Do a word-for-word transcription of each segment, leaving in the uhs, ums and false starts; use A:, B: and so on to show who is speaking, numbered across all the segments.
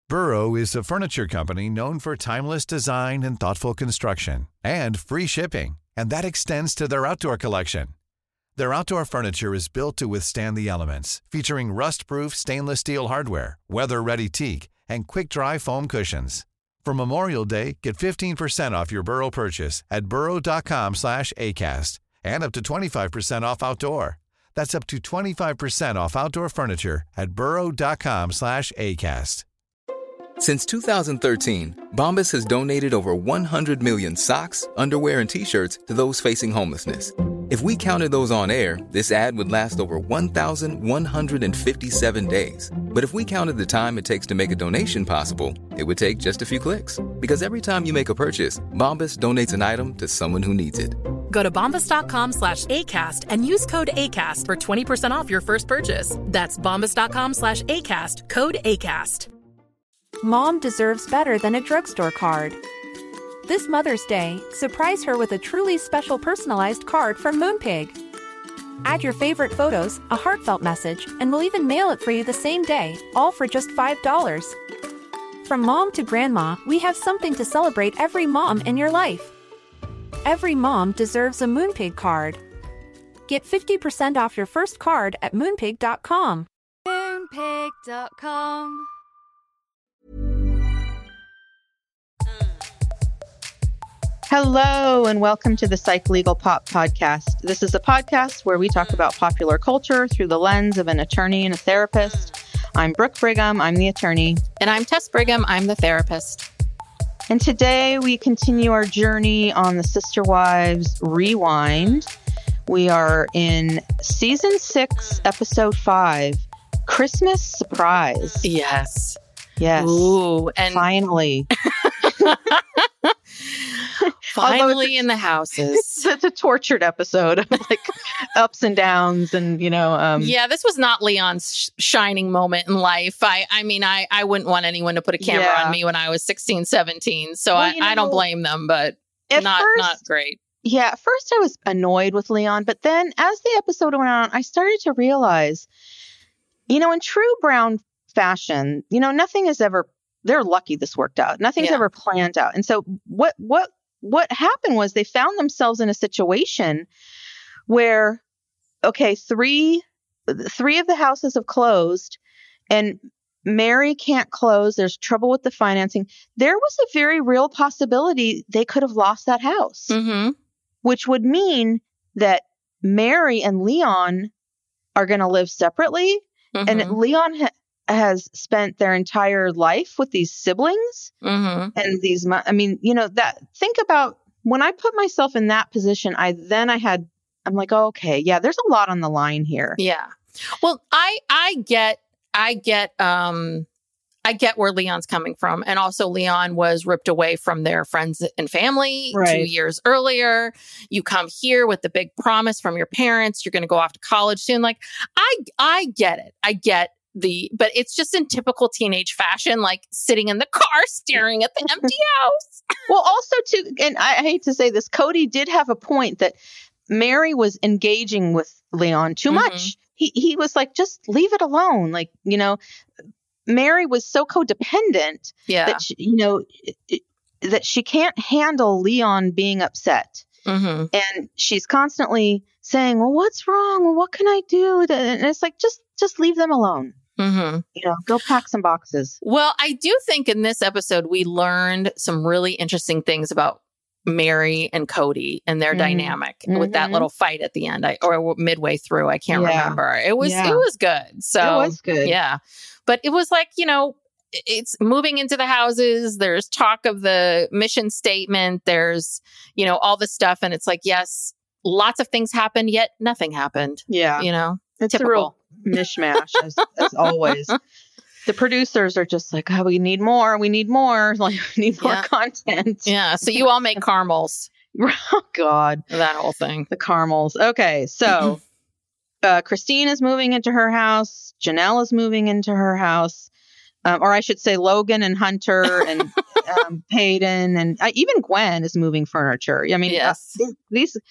A: Burrow is a furniture company known for timeless design and thoughtful construction, and free shipping, and that extends to their outdoor collection. Their outdoor furniture is built to withstand the elements, featuring rust-proof stainless steel hardware, weather-ready teak, and quick-dry foam cushions. For Memorial Day, get fifteen percent off your Burrow purchase at burrow.com slash ACAST and up to twenty-five percent off outdoor. That's up to twenty-five percent off outdoor furniture at burrow.com slash ACAST.
B: Since two thousand thirteen, Bombas has donated over one hundred million socks, underwear, and T-shirts to those facing homelessness. If we counted those on air, this ad would last over one thousand one hundred fifty-seven days. But if we counted the time it takes to make a donation possible, it would take just a few clicks. Because every time you make a purchase, Bombas donates an item to someone who needs it.
C: Go to bombas.com slash ACAST and use code ACAST for twenty percent off your first purchase. That's bombas.com slash ACAST, code ACAST.
D: Mom deserves better than a drugstore card. This Mother's Day, surprise her with a truly special personalized card from Moonpig. Add your favorite photos, a heartfelt message, and we'll even mail it for you the same day, all for just five dollars. From mom to grandma, we have something to celebrate every mom in your life. Every mom deserves a Moonpig card. Get fifty percent off your first card at moonpig dot com.
E: moonpig dot com.
F: Hello, and welcome to the Psych Legal Pop Podcast. This is a podcast where we talk about popular culture through the lens of an attorney and a therapist. I'm Brooke Brigham. I'm the attorney.
G: And I'm Tess Brigham. I'm the therapist.
F: And today we continue our journey on the Sister Wives Rewind. We are in season six, episode five, Christmas Surprise.
G: Yes.
F: Yes.
G: Ooh, and
F: finally.
G: Finally in the houses.
F: It's, it's a tortured episode of like ups and downs and, you know. Um,
G: yeah, this was not Leon's sh- shining moment in life. I I mean, I, I wouldn't want anyone to put a camera
F: yeah.
G: on me when I was sixteen, seventeen. So
F: well,
G: I,
F: you know,
G: I don't blame them, but not,
F: first,
G: not great.
F: Yeah, at first I was annoyed with Leon, but then as the episode went on, I started to realize, you know, in true Brown fashion, you know, nothing is ever, they're lucky this worked out. Nothing's
G: Yeah.
F: ever planned out. And so what, what, what happened was they found themselves in a situation where, okay, three, three of the houses have closed and Mary can't close. There's trouble with the financing. There was a very real possibility they could have lost that house,
G: Mm-hmm.
F: which would mean that Mary and Leon are going to live separately.
G: Mm-hmm.
F: And Leon ha- has spent their entire life with these siblings
G: Mm-hmm.
F: and these, mo- I mean, you know, that think about when I put myself in that position, I, then I had, I'm like, oh, okay, yeah, there's a lot on the line here.
G: Yeah. Well, I, I get, I get, um, I get where Leon's coming from. And also Leon was ripped away from their friends and family
F: Right.
G: two years earlier. You come here with the big promise from your parents. You're going to go off to college soon. Like, I, I get it. I get the, but it's just in typical teenage fashion, like sitting in the car, staring at the empty house.
F: Well, also too, and I hate to say this, Cody did have a point that Mary was engaging with Leon too
G: Mhm.
F: much. He he was like, just leave it alone. Like, you know, Mary was so codependent
G: Yeah.
F: that, she, you know, it, it, that she can't handle Leon being upset.
G: Mm-hmm.
F: And she's constantly saying, well, what's wrong? Well, what can I do? And it's like, just, just leave them alone.
G: Mm-hmm.
F: You know, go pack some boxes.
G: Well, I do think in this episode, we learned some really interesting things about Mary and Cody and their
F: Mhm.
G: dynamic with that
F: Mhm.
G: little fight at the end, I, or midway through. I can't
F: Yeah.
G: remember. It was,
F: Yeah.
G: it was good. So
F: It was good.
G: Yeah. But it was like, you know, it's moving into the houses. There's talk of the mission statement. There's, you know, all this stuff. And it's like, yes, lots of things happened, yet nothing happened.
F: Yeah.
G: You know,
F: It's
G: typical.
F: a real mishmash, as, as always. The producers are just like, oh, we need more. We need more. Like, we need more
G: Yeah.
F: content.
G: Yeah. So you all make caramels,
F: Oh, God.
G: that whole thing.
F: The caramels. Okay. So uh, Christine is moving into her house. Janelle is moving into her house. Um, or I should say Logan and Hunter and um, Peyton. And uh, even Gwen is moving furniture. I mean,
G: Yes.
F: uh, these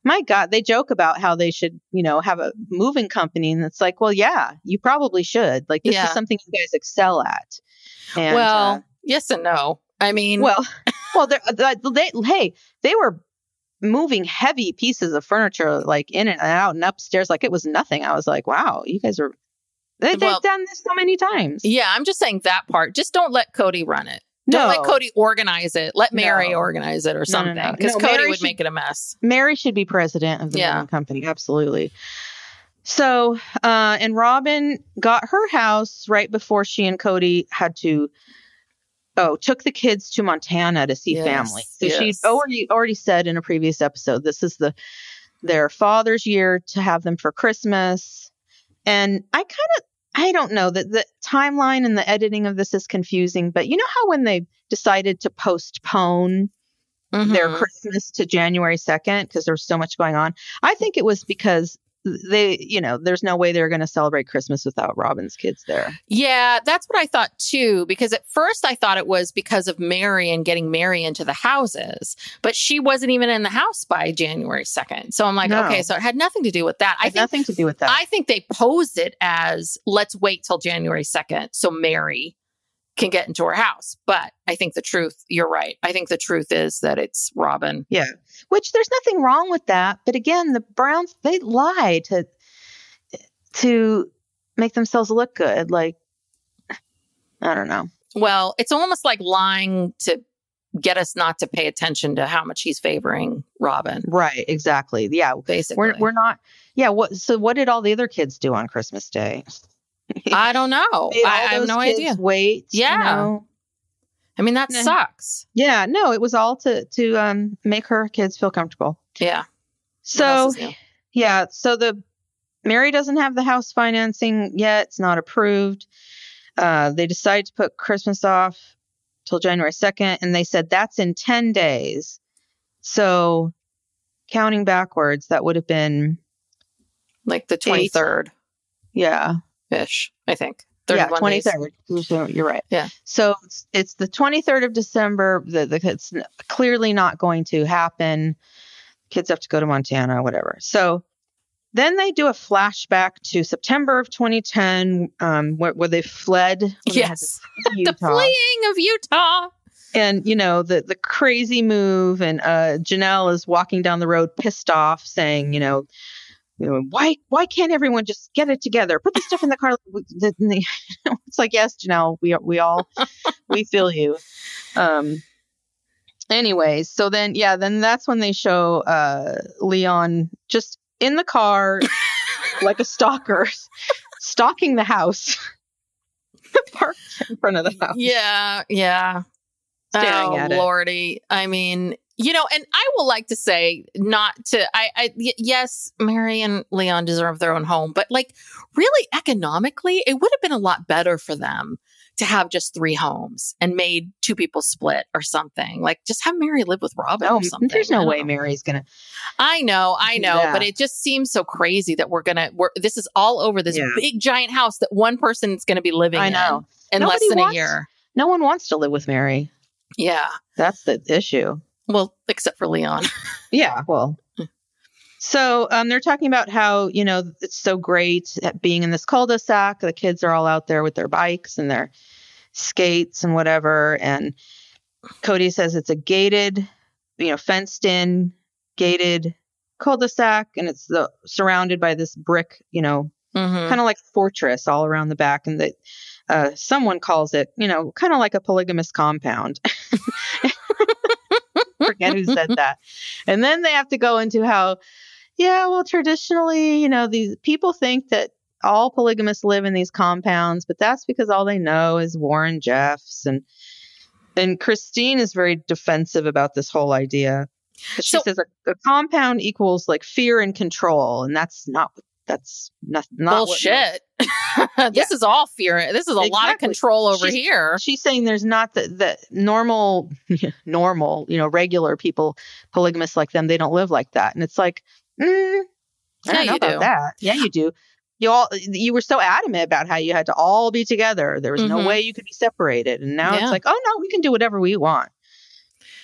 F: my God, they joke about how they should, you know, have a moving company. And it's like, well, yeah, you probably should. Like, this
G: Yeah.
F: is something you guys excel at. And,
G: well,
F: uh,
G: yes and no. I mean,
F: well, well, they're, they, hey, they were moving heavy pieces of furniture, like in and out and upstairs, like it was nothing. I was like, wow, you guys are, they,
G: Well-
F: they've done this so many times.
G: yeah, I'm just saying that part. Just don't let Cody run it. Don't
F: No.
G: let Cody organize it. Let Mary
F: No.
G: organize it or
F: No, no,
G: something.
F: no.
G: Because
F: No,
G: Cody
F: Mary
G: would
F: should-
G: make it a mess.
F: Mary should be president of the
G: Yeah.
F: moving company. Absolutely. So, uh, and Robin got her house right before she and Cody had to, oh, took the kids to Montana to see
G: Yes,
F: family. So
G: yes.
F: she already already said in a previous episode, this is the their father's year to have them for Christmas. And I kind of, I don't know that the timeline and the editing of this is confusing, but you know how when they decided to postpone their
G: Mhm.
F: Christmas to January second because there was so much going on. I think it was because they, you know, there's no way they're going to celebrate Christmas without Robin's kids there.
G: Yeah, that's what I thought too. Because at first I thought it was because of Mary and getting Mary into the houses, but she wasn't even in the house by January second. So I'm like,
F: No.
G: okay, so it had nothing to do with that. I
F: Had
G: think
F: nothing to do with that.
G: I think they posed it as let's wait till January second so Mary can get into her house. But I think the truth, you're right. I think the truth is that it's Robin.
F: yeah, which there's nothing wrong with that. But again, the Browns, they lie to to make themselves look good. Like, I don't know.
G: Well, it's almost like lying to get us not to pay attention to how much he's favoring Robin,
F: Right, exactly. Yeah,
G: basically.
F: we're we're not. Yeah, what? So what did all the other kids do on Christmas Day?
G: I don't know.
F: Made
G: I,
F: all
G: I have
F: those
G: no
F: kids
G: idea.
F: Wait, you
G: Yeah.
F: know?
G: I mean, that
F: Nah.
G: sucks.
F: Yeah, no, it was all to to um make her kids feel comfortable.
G: Yeah. What
F: So
G: else is new?
F: yeah, so the Mary doesn't have the house financing yet; it's not approved. Uh, they decided to put Christmas off till January second, and they said that's in ten days. So counting backwards, that would have been
G: Like the twenty-third
F: yeah,
G: ish, I think.
F: yeah,
G: thirty-one
F: twenty
G: days.
F: third. So you're right.
G: Yeah.
F: So it's, it's the twenty-third of December. The, the it's n- clearly not going to happen. Kids have to go to Montana, whatever. So then they do a flashback to September of twenty ten, um, where, where they fled. when they had to
G: Yes.
F: flee
G: The
F: Utah.
G: fleeing of Utah.
F: And you know the the crazy move, and uh, Janelle is walking down the road, pissed off, saying, you know. You know, why why can't everyone just get it together? Put the stuff in the car. The- the- It's like, yes, Janelle, we we all we feel you. Um. Anyways, so then yeah, then that's when they show uh Leon just in the car like a stalker, stalking the house, parked in front of the house.
G: Yeah. Yeah.
F: Staring
G: oh,
F: at it.
G: Lordy. I mean, you know, and I will like to say not to, I, I, y- yes, Mary and Leon deserve their own home, but like really economically, it would have been a lot better for them to have just three homes and made two people split or something. Like just have Mary live with Robin
F: Oh,
G: or something.
F: there's
G: I
F: no
G: don't
F: way
G: know.
F: Mary's gonna.
G: I know, I know,
F: Yeah.
G: but it just seems so crazy that we're gonna. We're this is all over this
F: Yeah.
G: big giant house that one person's gonna be living
F: I know.
G: in in less
F: Nobody
G: than
F: wants-
G: a year.
F: No one wants to live with Mary.
G: Yeah,
F: That's the issue.
G: well, except for Leon.
F: Yeah, well. So um, they're talking about how, you know, it's so great at being in this cul-de-sac. The kids are all out there with their bikes and their skates and whatever. And Cody says it's a gated, you know, fenced in, gated cul-de-sac. And it's the, surrounded by this brick, you know,
G: Mhm.
F: kind of like fortress all around the back. And that uh, someone calls it, you know, kind of like a polygamous compound. Forget who said that. And then they have to go into how, yeah, well, traditionally, you know, these people think that all polygamists live in these compounds, but that's because all they know is Warren Jeffs. And and Christine is very defensive about this whole idea. 'Cause She
G: So-
F: says a, a compound equals like fear and control, and that's not that's not, not what-
G: Bullshit. This is all fear. This is a lot of
F: Exactly.
G: control over
F: She's-
G: here.
F: She's saying there's not the, the normal, normal, you know, regular people, polygamists like them. They don't live like that. And it's like, mm, I
G: Yeah,
F: don't know
G: you
F: about
G: do.
F: that. Yeah, you do. You all, you were so adamant about how you had to all be together. There was
G: Mhm.
F: no way you could be separated. And now
G: Yeah.
F: it's like, oh no, we can do whatever we want.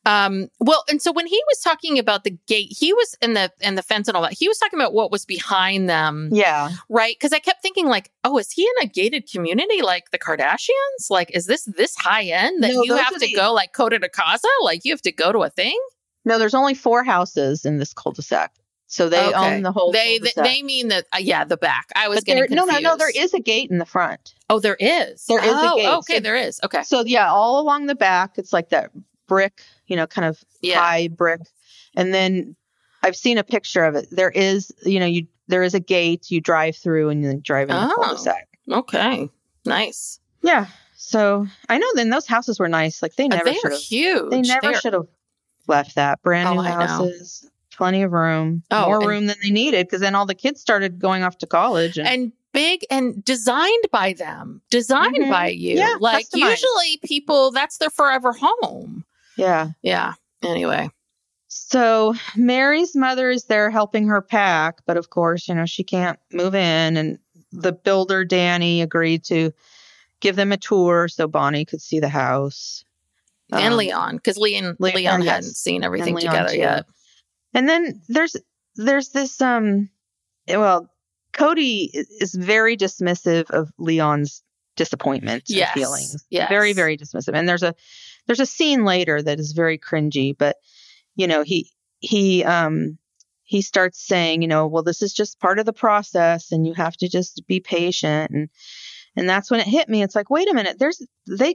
G: Um, well, and so when he was talking about the gate, he was in the and the fence and all that. He was talking about what was behind them.
F: Yeah.
G: Right. Because I kept thinking like, oh, is he in a gated community like the Kardashians? Like, is this this high end that
F: No,
G: you
F: those
G: have
F: are
G: to
F: the-
G: go like Coda de Casa? Like you have to go to a thing?
F: No, there's only four houses in this cul-de-sac. So they
G: Okay.
F: own the whole
G: They they,
F: cul-de-sac.
G: they mean that uh, yeah, the back. I was
F: But
G: getting
F: there, no,
G: confused.
F: no, no, there is a gate in the front.
G: Oh, there is.
F: There is a
G: oh,
F: gate.
G: Okay,
F: So-
G: there is. Okay.
F: So yeah, all along the back, it's like that brick, you know, kind of
G: Yeah.
F: high brick. And then I've seen a picture of it. There is, you know, you there is a gate you drive through and then drive in the
G: Oh.
F: cul-de-sac.
G: Okay. Nice.
F: Yeah. So I know then those houses were nice. Like they
G: Uh,
F: never
G: they
F: should
G: are
F: have.
G: huge.
F: They never
G: They're-
F: should have left that. Brand
G: Oh,
F: new
G: I know.
F: houses, plenty of room,
G: Oh,
F: more
G: and-
F: room than they needed because then all the kids started going off to college. And,
G: and big and designed by them, designed
F: Mhm.
G: by you.
F: Yeah,
G: like
F: customized.
G: usually people, that's their forever home.
F: yeah.
G: Yeah. Anyway.
F: So Mary's mother is there helping her pack, but of course, you know, she can't move in. And the builder, Danny, agreed to give them a tour so Bonnie could see the house.
G: and
F: Um,
G: Leon, because Leon,
F: Le-
G: Leon
F: oh, yes.
G: hadn't seen everything
F: And Leon,
G: together
F: too.
G: yet.
F: And then there's there's this um well, Cody i- is very dismissive of Leon's disappointment
G: Yes,
F: and feelings.
G: yes.
F: Very, very dismissive. And there's a there's a scene later that is very cringy, but you know, he he um he starts saying, you know, well, this is just part of the process and you have to just be patient. And and that's when it hit me. It's like, wait a minute, there's they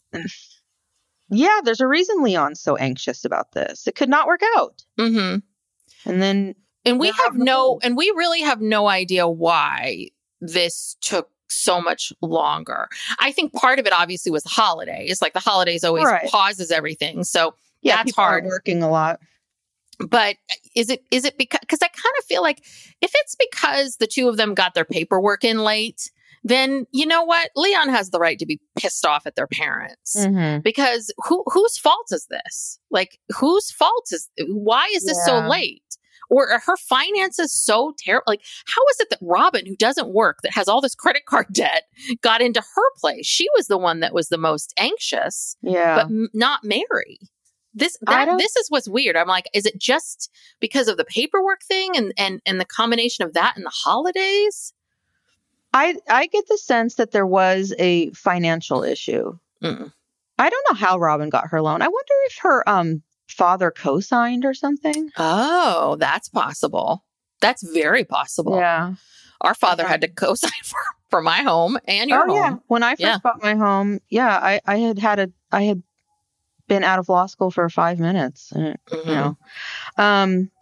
F: yeah, there's a reason Leon's so anxious about this. It could not work out.
G: hmm
F: And then
G: And we
F: They're
G: have
F: having a
G: no,
F: ball.
G: and we really have no idea why this took so much longer. I think part of it obviously was the holidays. Like the holidays always
F: Right.
G: pauses everything. So
F: yeah,
G: that's
F: people are
G: hard.
F: working a lot.
G: But is it is it because because I kind of feel like if it's because the two of them got their paperwork in late, then you know what? Leon has the right to be pissed off at their parents.
F: Mm-hmm.
G: Because who whose fault is this? Like whose fault is why is this
F: Yeah.
G: so late? Or are her finances so terrible? Like, how is it that Robin, who doesn't work, that has all this credit card debt, got into her place? She was the one that was the most anxious,
F: Yeah.
G: but m- not Mary. This
F: I
G: that
F: don't-
G: this is what's weird. I'm like, is it just because of the paperwork thing and and and the combination of that and the holidays?
F: I I get the sense that there was a financial issue.
G: Mm.
F: I don't know how Robin got her loan. I wonder if her um father co-signed or something.
G: Oh, that's possible. That's very possible.
F: Yeah.
G: Our father
F: Yeah.
G: had to co-sign for, for my home and your
F: Oh yeah.
G: home.
F: When I first
G: Yeah.
F: bought my home, yeah, I I had had a I had been out of law school for five minutes. And,
G: Mhm.
F: You know. Um.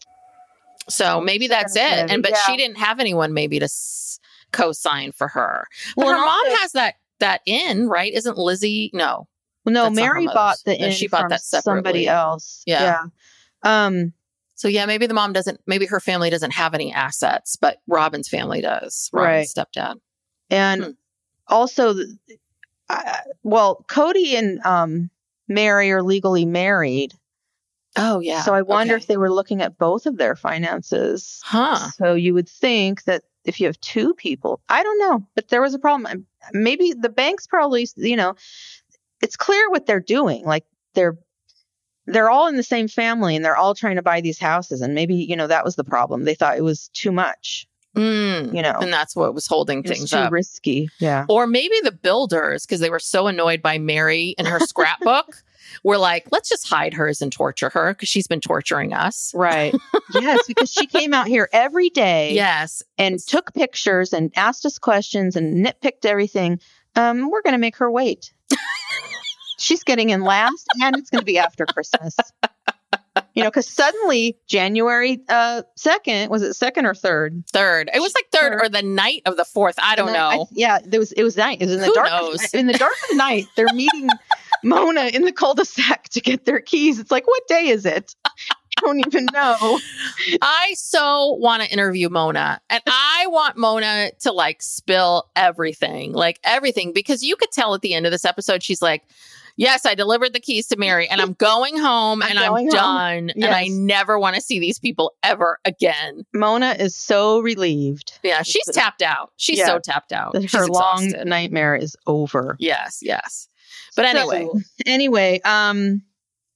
G: So maybe that's it.
F: Definitely,
G: And but
F: yeah.
G: she didn't have anyone maybe to s- co-sign for her. But
F: Well,
G: her
F: and
G: mom
F: also-
G: has that that inn, right? Isn't Lizzie? No.
F: No,
G: That's not her
F: Mary
G: mother's.
F: bought the
G: No,
F: inn
G: she bought
F: from
G: that
F: somebody
G: separately.
F: else.
G: Yeah.
F: Yeah. Um.
G: So yeah, maybe the mom doesn't. Maybe her family doesn't have any assets, but Robin's family does. Robin's stepdad.
F: And
G: Hmm.
F: also, th- I, well, Cody and um, Mary are legally married.
G: Oh yeah.
F: So I wonder
G: Okay.
F: if they were looking at both of their finances.
G: Huh.
F: So you would think that if you have two people, I don't know, but there was a problem. Maybe the banks probably, you know, it's clear what they're doing. Like they're they're all in the same family and they're all trying to buy these houses. And maybe, you know, that was the problem. They thought it was too much,
G: Mm.
F: you know,
G: And that's what was holding
F: it was
G: things
F: too
G: up.
F: risky. Yeah.
G: Or maybe the builders, because they were so annoyed by Mary and her scrapbook, were like, let's just hide hers and torture her because she's been torturing us.
F: Right. Yes, because she came out here every day
G: Yes.
F: and took pictures and asked us questions and nitpicked everything. Um, we're going to make her wait. She's getting in last, and it's going to be after Christmas. You know, because suddenly January uh, second, was it second or third?
G: Third. It was like third
F: Third.
G: or the night of the fourth. I don't
F: And then
G: know.
F: yeah, there was. It was night. It was in the
G: Who
F: dark.
G: knows?
F: In the dark of the night, they're meeting Mona in the cul-de-sac to get their keys. It's like, what day is it? I don't even know.
G: I so want to interview Mona, and I want Mona to like spill everything, like everything, because you could tell at the end of this episode, she's like, yes, I delivered the keys to Mary and I'm going home
F: I'm
G: and I'm
F: going home.
G: done. And I
F: Yes.
G: never want to see these people ever again.
F: Mona is so relieved.
G: Yeah, she's tapped out. She's
F: Yeah.
G: so tapped out.
F: that
G: She's
F: her long
G: exhausted.
F: nightmare is over.
G: Yes, yes. But anyway,
F: So, anyway, um,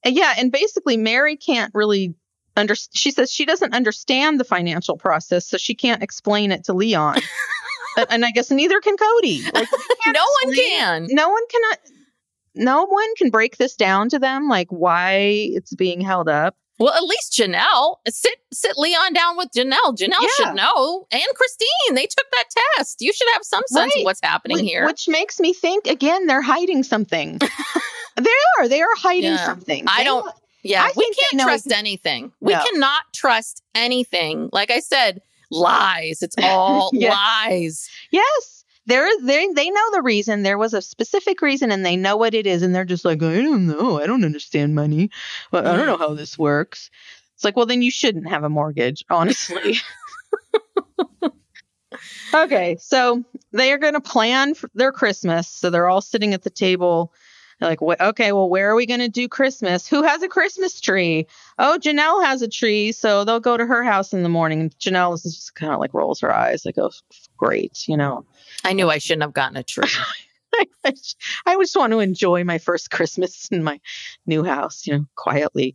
F: And yeah, and basically Mary can't really under. She says she doesn't understand the financial process, so she can't explain it to Leon. and, and I guess neither can Cody. Like,
G: no one can.
F: No one cannot. No one can break this down to them, like why it's being held up.
G: Well, at least Janelle. Sit sit Leon down with Janelle. Janelle
F: Yeah.
G: should know. And Christine, they took that test. You should have some sense
F: Right.
G: of what's happening
F: Which,
G: here.
F: which makes me think again they're hiding something. they are. They are hiding
G: Yeah.
F: something.
G: I
F: They-
G: don't. Yeah,
F: I
G: we
F: think they
G: can't
F: know
G: trust
F: ex-
G: anything. We
F: No.
G: cannot trust anything. Like I said, lies. It's all
F: Yes.
G: lies.
F: Yes. There is they they know the reason. There was a specific reason and they know what it is, and they're just like, I don't know. I don't understand money. Well, I don't know how this works. It's like, well, then you shouldn't have a mortgage, honestly. Okay, so they are going to plan for their Christmas. So they're all sitting at the table. They're like, "Wh- okay, well, where are we going to do Christmas? Who has a Christmas tree? Oh, Janelle has a tree, so they'll go to her house in the morning. And Janelle is just kind of like rolls her eyes, like, oh, great, you know.
G: I knew I shouldn't have gotten a tree.
F: I just, I just want to enjoy my first Christmas in my new house, you know, quietly.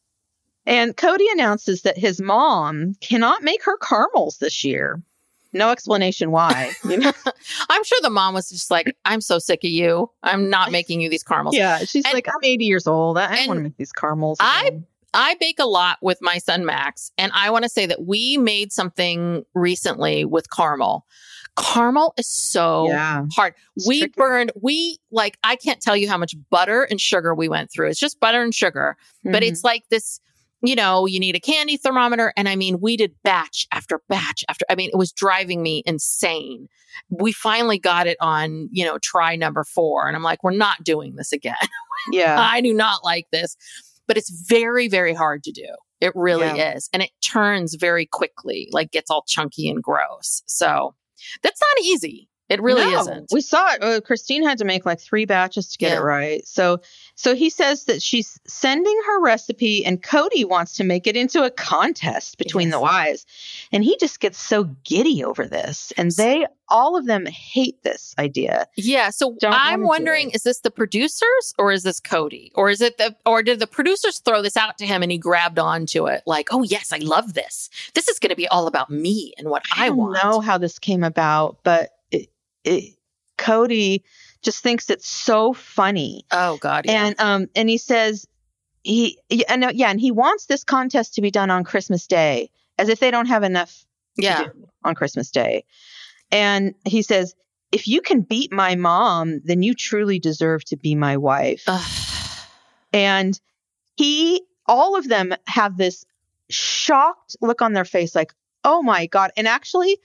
F: And Cody announces that his mom cannot make her caramels this year. No explanation why. You know?
G: I'm sure the mom was just like, I'm so sick of you. I'm not making you these caramels.
F: Yeah, she's
G: And-
F: like, I'm eighty years old. I, I
G: and
F: want to make these caramels.
G: I-
F: again."
G: I bake a lot with my son Max, and I want to say that we made something recently with caramel. Caramel is so
F: Yeah.
G: hard.
F: It's
G: We
F: tricky.
G: burned, we like, I can't tell you how much butter and sugar we went through. It's just butter and sugar, but
F: Mhm.
G: it's like this, you know, you need a candy thermometer. And I mean, we did batch after batch after, I mean, it was driving me insane. We finally got it on, you know, try number four. And I'm like, we're not doing this again.
F: yeah.
G: I do not like this, but it's very, very hard to do. It really
F: Yeah.
G: is. And it turns very quickly, like gets all chunky and gross. So that's not easy. It really
F: No,
G: isn't.
F: We saw it. Uh, Christine had to make like three batches to get
G: Yeah.
F: it right. So, so he says that she's sending her recipe, and Cody wants to make it into a contest between
G: Yes.
F: the wives, and he just gets so giddy over this. And they, all of them, hate this idea.
G: Yeah. So
F: Don't
G: I'm
F: wanna do
G: wondering,
F: it.
G: is this the producers or is this Cody? Or is it the, or did the producers throw this out to him and he grabbed onto it? Like, oh, yes, I love this. This is going to be all about me and what I,
F: I don't
G: want.
F: know how this came about, but it, it, Cody just thinks it's so funny.
G: Oh, God. Yeah.
F: And um and he says he yeah, and, uh, yeah, and he wants this contest to be done on Christmas Day, as if they don't have enough
G: yeah.
F: to do on Christmas Day. And he says, if you can beat my mom, then you truly deserve to be my wife.
G: Ugh.
F: And he, all of them have this shocked look on their face, like, oh my God. And actually,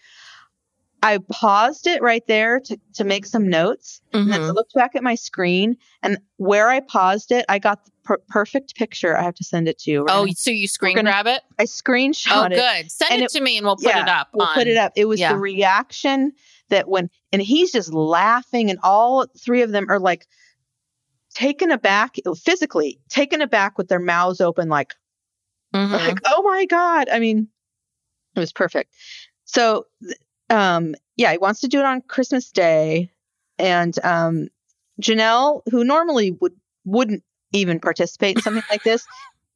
F: I paused it right there to, to make some notes. And then I
G: Mhm.
F: looked back at my screen, and where I paused it, I got the per- perfect picture. I have to send it to you. We're
G: Oh,
F: gonna-
G: so you screen
F: gonna-
G: grab it?
F: I screenshot
G: Oh,
F: it.
G: good. Send
F: And
G: it,
F: it-
G: to me and we'll put
F: Yeah,
G: it up.
F: We'll
G: on,
F: put it up. It was
G: yeah.
F: the reaction that when, and he's just laughing, and all three of them are like taken aback, physically taken aback with their mouths open, like,
G: Mhm.
F: like, oh my God. I mean, it was perfect. So, th- um, yeah, he wants to do it on Christmas Day. And um, Janelle, who normally would, wouldn't even participate in something like this,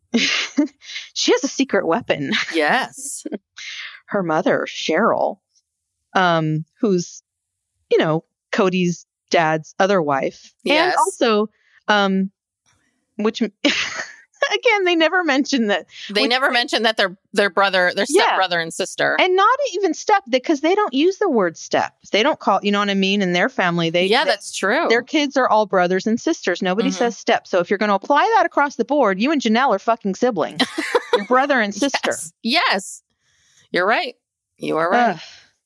F: she has a secret weapon.
G: Yes.
F: Her mother, Cheryl, um, who's, you know, Cody's dad's other wife.
G: Yes.
F: And also, um, which, again, they never mentioned that.
G: They
F: Which-
G: never mentioned that their their brother, their
F: Yeah.
G: stepbrother and sister.
F: And not even step, because they don't use the word step. They don't call, you know what I mean? In their family, they,
G: yeah,
F: they-
G: that's true.
F: their kids are all brothers and sisters. Nobody
G: Mhm.
F: says step. So if you're going to apply that across the board, you and Janelle are fucking siblings. Your brother and sister.
G: Yes. Yes. You're right. You are right.
F: Ugh.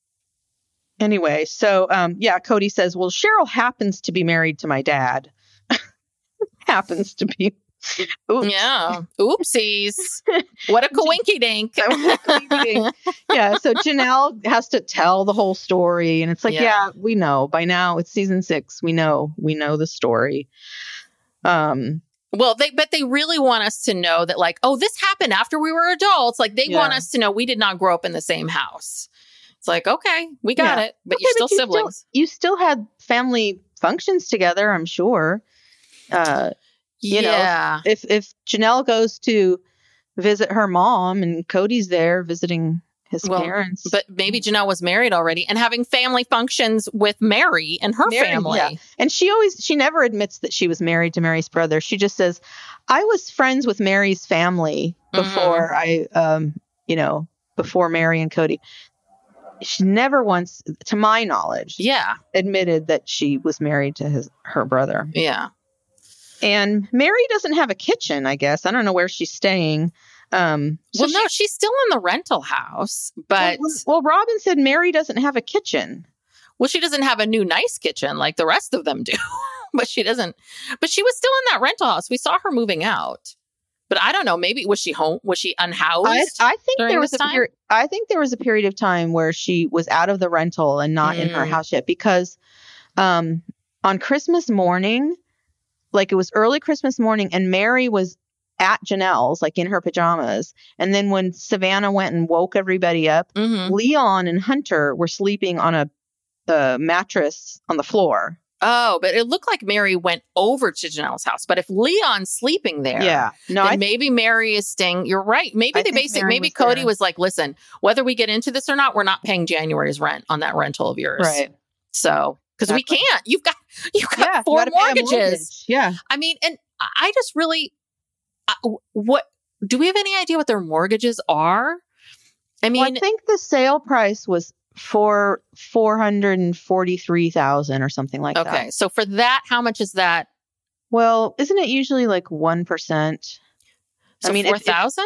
F: Anyway, so um, yeah, Cody says, well, Cheryl happens to be married to my dad. happens to be. Oops.
G: Yeah. Oopsies. What a coinky dink.
F: Yeah, so Janelle has to tell the whole story, and it's like,
G: Yeah.
F: yeah. we know by now. It's season six. We know, we know the story. Um,
G: Well, they but they really want us to know that, like, oh, this happened after we were adults. Like, they
F: Yeah.
G: want us to know we did not grow up in the same house. It's like, okay, we got
F: Yeah.
G: it, but
F: okay,
G: you're still
F: you
G: siblings.
F: you still had family functions together, I'm sure. Uh, You
G: yeah.
F: know, if if Janelle goes to visit her mom and Cody's there visiting his
G: Well,
F: parents.
G: But maybe Janelle was married already and having family functions with Mary and her
F: Mary,
G: family.
F: yeah. And she always, she never admits that she was married to Mary's brother. She just says, I was friends with Mary's family before mm-hmm. I, um, you know, before Mary and Cody. She never once, to my knowledge,
G: yeah,
F: admitted that she was married to his her brother.
G: Yeah.
F: And Mary doesn't have a kitchen, I guess. I don't know where she's staying. Um, so
G: well,
F: she,
G: no, she's still in the rental house, but...
F: Well, well, Robin said Mary doesn't have a kitchen.
G: Well, she doesn't have a new nice kitchen like the rest of them do, but she doesn't... But she was still in that rental house. We saw her moving out. But I don't know, maybe, was she home? Was she unhoused
F: I, I think there was a
G: time?
F: period, I think there was a period of time where she was out of the rental and not mm. in her house yet because um, on Christmas morning... Like it was early Christmas morning and Mary was at Janelle's, like in her pajamas. And then when Savannah went and woke everybody up,
G: mm-hmm.
F: Leon and Hunter were sleeping on a, a mattress on the floor.
G: Oh, but it looked like Mary went over to Janelle's house. But if Leon's sleeping there,
F: yeah, no,
G: then
F: I,
G: maying Mary is staying. You're right. Maybe
F: I
G: they basic.
F: Mary
G: Maybe
F: was
G: Cody
F: there.
G: was like, "Listen, whether we get into this or not, we're not paying January's rent on that rental of yours."
F: Right.
G: So. Because we can't. You've got you've got
F: yeah,
G: four
F: you
G: mortgages.
F: Mortgage. Yeah.
G: I mean, and I just really, uh, what do we have any idea what their mortgages are? I mean,
F: well, I think the sale price was for four hundred and forty-three thousand or something like
G: okay,
F: that.
G: Okay, so for that, how much is that?
F: Well, isn't it usually like one percent?
G: So
F: I mean,
G: four thousand.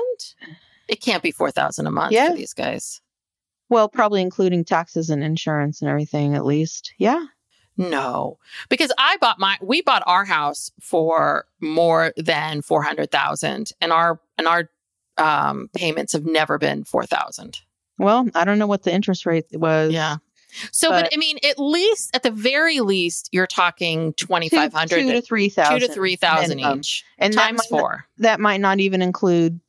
G: It can't be four thousand a month
F: yeah.
G: for these guys.
F: Well, probably including taxes and insurance and everything, at least. Yeah.
G: No, because I bought my, we bought our house for more than four hundred thousand and our, and our um, payments have never been four thousand.
F: Well, I don't know what the interest rate was.
G: Yeah. So, but, but I mean, at least, at the very least, you're talking twenty-five hundred.
F: Two, two to three thousand.
G: Two to three thousand each.
F: And
G: times
F: that
G: four.
F: Not, that might not even include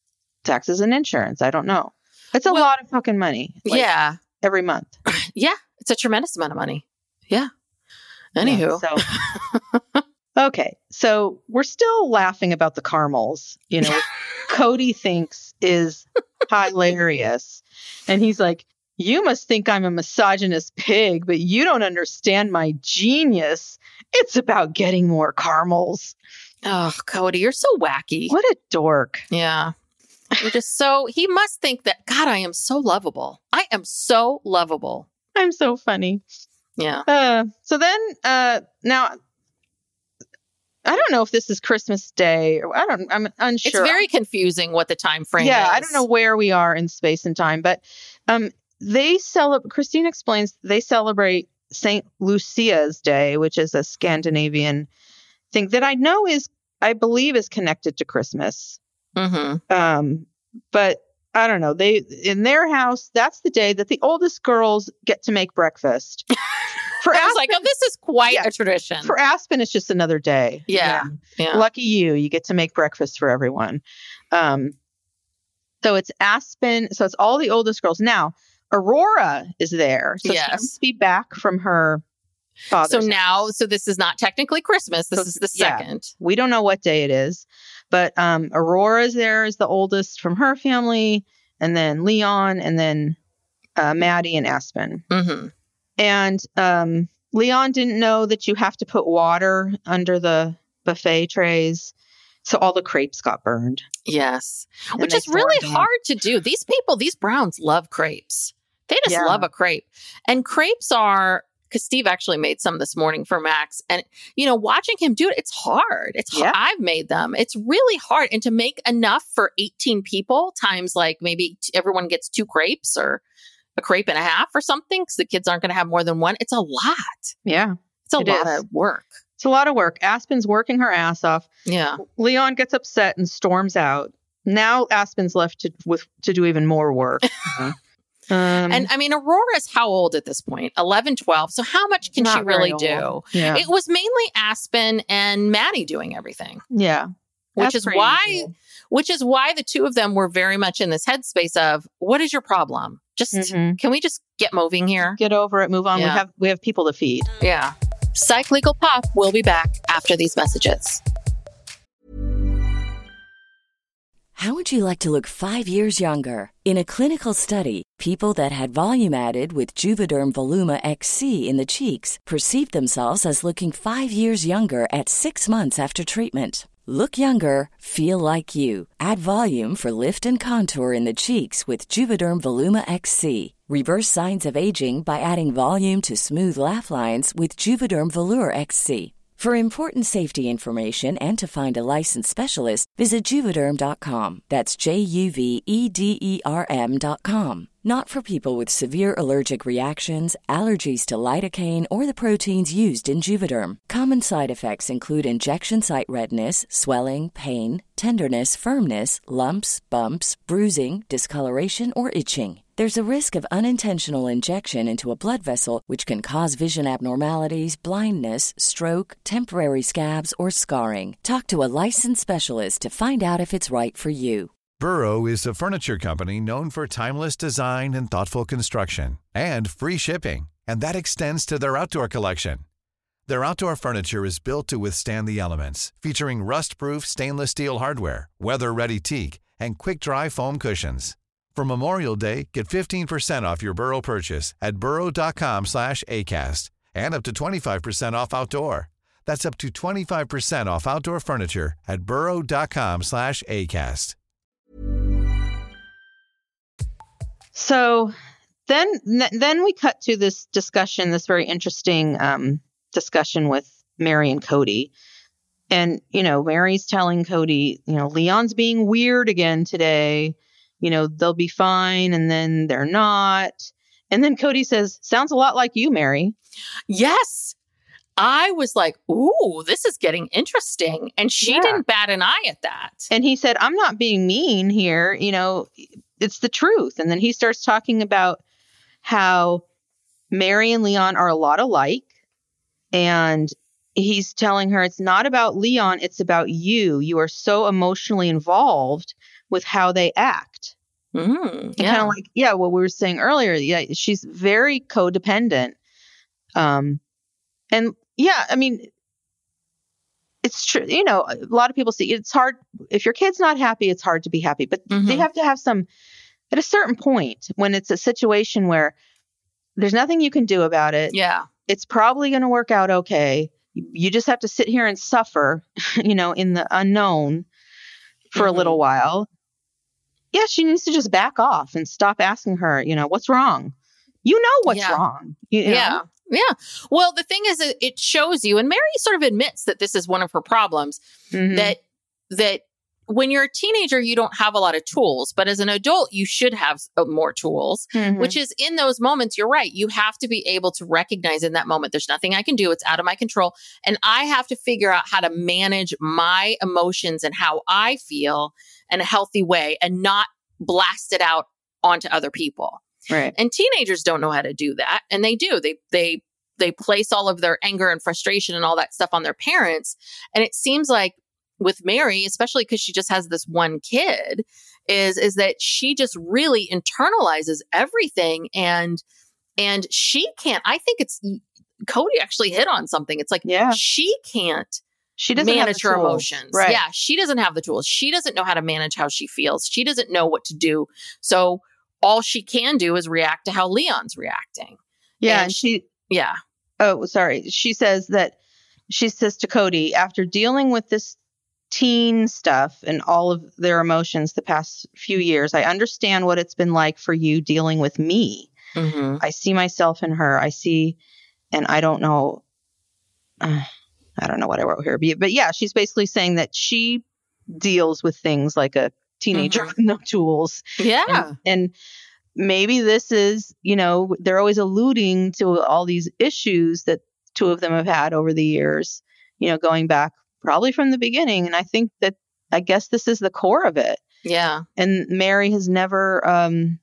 F: taxes and insurance. I don't know. It's a
G: well,
F: lot of fucking money.
G: Like, yeah.
F: Every month.
G: Yeah. It's a tremendous amount of money. Yeah. Anywho.
F: Yeah, so. Okay. So we're still laughing about the caramels, you know, Cody thinks is hilarious. And he's like, you must think I'm a misogynist pig, but you don't understand my genius. It's about getting more caramels.
G: Oh, Cody, you're so wacky.
F: What a dork.
G: Yeah. You're just so, he must think that, God, I am so lovable. I am so lovable.
F: I'm so funny.
G: Yeah.
F: Uh, so then, uh, now, I don't know if this is Christmas Day or I don't, I'm unsure.
G: It's very confusing what the time frame
F: yeah,
G: is.
F: I don't know where we are in space and time, but um, they celebrate, Christine explains they celebrate Saint Lucia's Day, which is a Scandinavian thing that I know is, I believe is connected to Christmas.
G: Mm-hmm.
F: Um, but I don't know. They, in their house, that's the day that the oldest girls get to make breakfast.
G: For I was Aspen, like, oh, this is quite yeah, a tradition.
F: For Aspen, it's just another day.
G: Yeah. yeah.
F: yeah. Lucky you. You get to make breakfast for everyone. Um, so it's Aspen. So it's all the oldest girls. Now, Aurora is there. So
G: yes.
F: she must be back from her father's
G: So
F: house.
G: now, so this is not technically Christmas. This so, is the second.
F: Yeah, we don't know what day it is. But um, Aurora is there as the oldest from her family. And then Leon. And then uh, Maddie and Aspen.
G: Mm-hmm.
F: And um, Leon didn't know that you have to put water under the buffet trays. So all the crepes got burned.
G: Yes. Which is really hard to do. These people, these Browns love crepes. They just
F: yeah.
G: love a crepe. And crepes are, because Steve actually made some this morning for Max. And, you know, watching him do it, it's hard. It's
F: yeah.
G: hard. I've made them. It's really hard. And to make enough for eighteen people times like maybe t- everyone gets two crepes or a crepe and a half or something because the kids aren't going to have more than one. It's a lot.
F: Yeah.
G: It's a
F: it
G: lot
F: is.
G: of work.
F: It's a lot of work. Aspen's working her ass off.
G: Yeah.
F: Leon gets upset and storms out. Now Aspen's left to with to do even more work. um,
G: and I mean, Aurora's how old at this point? eleven, twelve. So how much can she really do?
F: Yeah.
G: It was mainly Aspen and Maddie doing everything.
F: Yeah.
G: Which
F: That's
G: is why
F: cool.
G: which is why the two of them were very much in this headspace of what is your problem? Just mm-hmm. can we just get moving here?
F: Get over it, move on.
G: Yeah.
F: We have we have people to feed.
G: Yeah. Psych Legal Pop will be back after these messages.
H: How would you like to look five years younger? In a clinical study, people that had volume added with Juvederm Voluma X C in the cheeks perceived themselves as looking five years younger at six months after treatment. Look younger, feel like you. Add volume for lift and contour in the cheeks with Juvederm Voluma X C. Reverse signs of aging by adding volume to smooth laugh lines with Juvederm Volure X C. For important safety information and to find a licensed specialist, visit Juvederm dot com. That's J U V E D E R M dot com. Not for people with severe allergic reactions, allergies to lidocaine, or the proteins used in Juvederm. Common side effects include injection site redness, swelling, pain, tenderness, firmness, lumps, bumps, bruising, discoloration, or itching. There's a risk of unintentional injection into a blood vessel, which can cause vision abnormalities, blindness, stroke, temporary scabs, or scarring. Talk to a licensed specialist to find out if it's right for you.
A: Burrow is a furniture company known for timeless design and thoughtful construction, and free shipping, and that extends to their outdoor collection. Their outdoor furniture is built to withstand the elements, featuring rust-proof stainless steel hardware, weather-ready teak, and quick-dry foam cushions. For Memorial Day, get fifteen percent off your Burrow purchase at burrow.com slash ACAST and up to twenty-five percent off outdoor. That's up to twenty-five percent off outdoor furniture at burrow.com slash ACAST.
F: So then, then we cut to this discussion, this very interesting um, discussion with Mary and Cody. And, you know, Mary's telling Cody, you know, Leon's being weird again today. You know, they'll be fine. And then they're not. And then Cody says, sounds a lot like you, Mary.
G: Yes. I was like, ooh, this is getting interesting. And she
F: Yeah.
G: didn't bat an eye at that.
F: And he said, I'm not being mean here. You know, it's the truth. And then he starts talking about how Mary and Leon are a lot alike. And he's telling her it's not about Leon, it's about you. You are so emotionally involved with how they act.
G: Mm, yeah.
F: Kind of like, yeah, what we were saying earlier. Yeah, she's very codependent. Um, and yeah, I mean, it's true. You know, a lot of people see it's hard. If your kid's not happy, it's hard to be happy. But
G: Mhm.
F: they have to have some, at a certain point, when it's a situation where there's nothing you can do about it.
G: Yeah.
F: It's probably going to work out okay. You, you just have to sit here and suffer, you know, in the unknown for
G: Mhm.
F: a little while. Yeah, she needs to just back off and stop asking her, you know, what's wrong? You know what's
G: Yeah.
F: wrong. You know?
G: Yeah. Yeah. Well, the thing is, it it shows you, and Mary sort of admits that this is one of her problems,
F: Mhm.
G: that that when you're a teenager, you don't have a lot of tools, but as an adult, you should have uh, more tools,
F: Mhm.
G: which is in those moments, you're right. You have to be able to recognize in that moment, there's nothing I can do. It's out of my control. And I have to figure out how to manage my emotions and how I feel in a healthy way and not blast it out onto other people.
F: Right.
G: And teenagers don't know how to do that. And they do. They, they, they place all of their anger and frustration and all that stuff on their parents. And it seems like with Mary, especially because she just has this one kid, is, is that she just really internalizes everything. And, and she can't, I think it's, Cody actually hit on something. It's like,
F: Yeah.
G: she can't
F: She doesn't have
G: manage
F: the
G: her
F: tools.
G: emotions.
F: Right.
G: Yeah. She doesn't have the tools. She doesn't know how to manage how she feels. She doesn't know what to do. So all she can do is react to how Leon's reacting.
F: Yeah.
G: And
F: And she,
G: Yeah.
F: oh, sorry. She says that, she says to Cody, after dealing with this teen stuff and all of their emotions the past few years, I understand what it's been like for you dealing with me.
G: Mm-hmm.
F: I see myself in her. I see, and I don't know, uh, I don't know what I wrote here, but, but yeah, she's basically saying that she deals with things like a teenager
G: Mhm.
F: with no tools.
G: Yeah.
F: And, and maybe this is, you know, they're always alluding to all these issues that two of them have had over the years, you know, going back probably from the beginning. And I think that, I guess this is the core of it.
G: Yeah.
F: And Mary has never, um,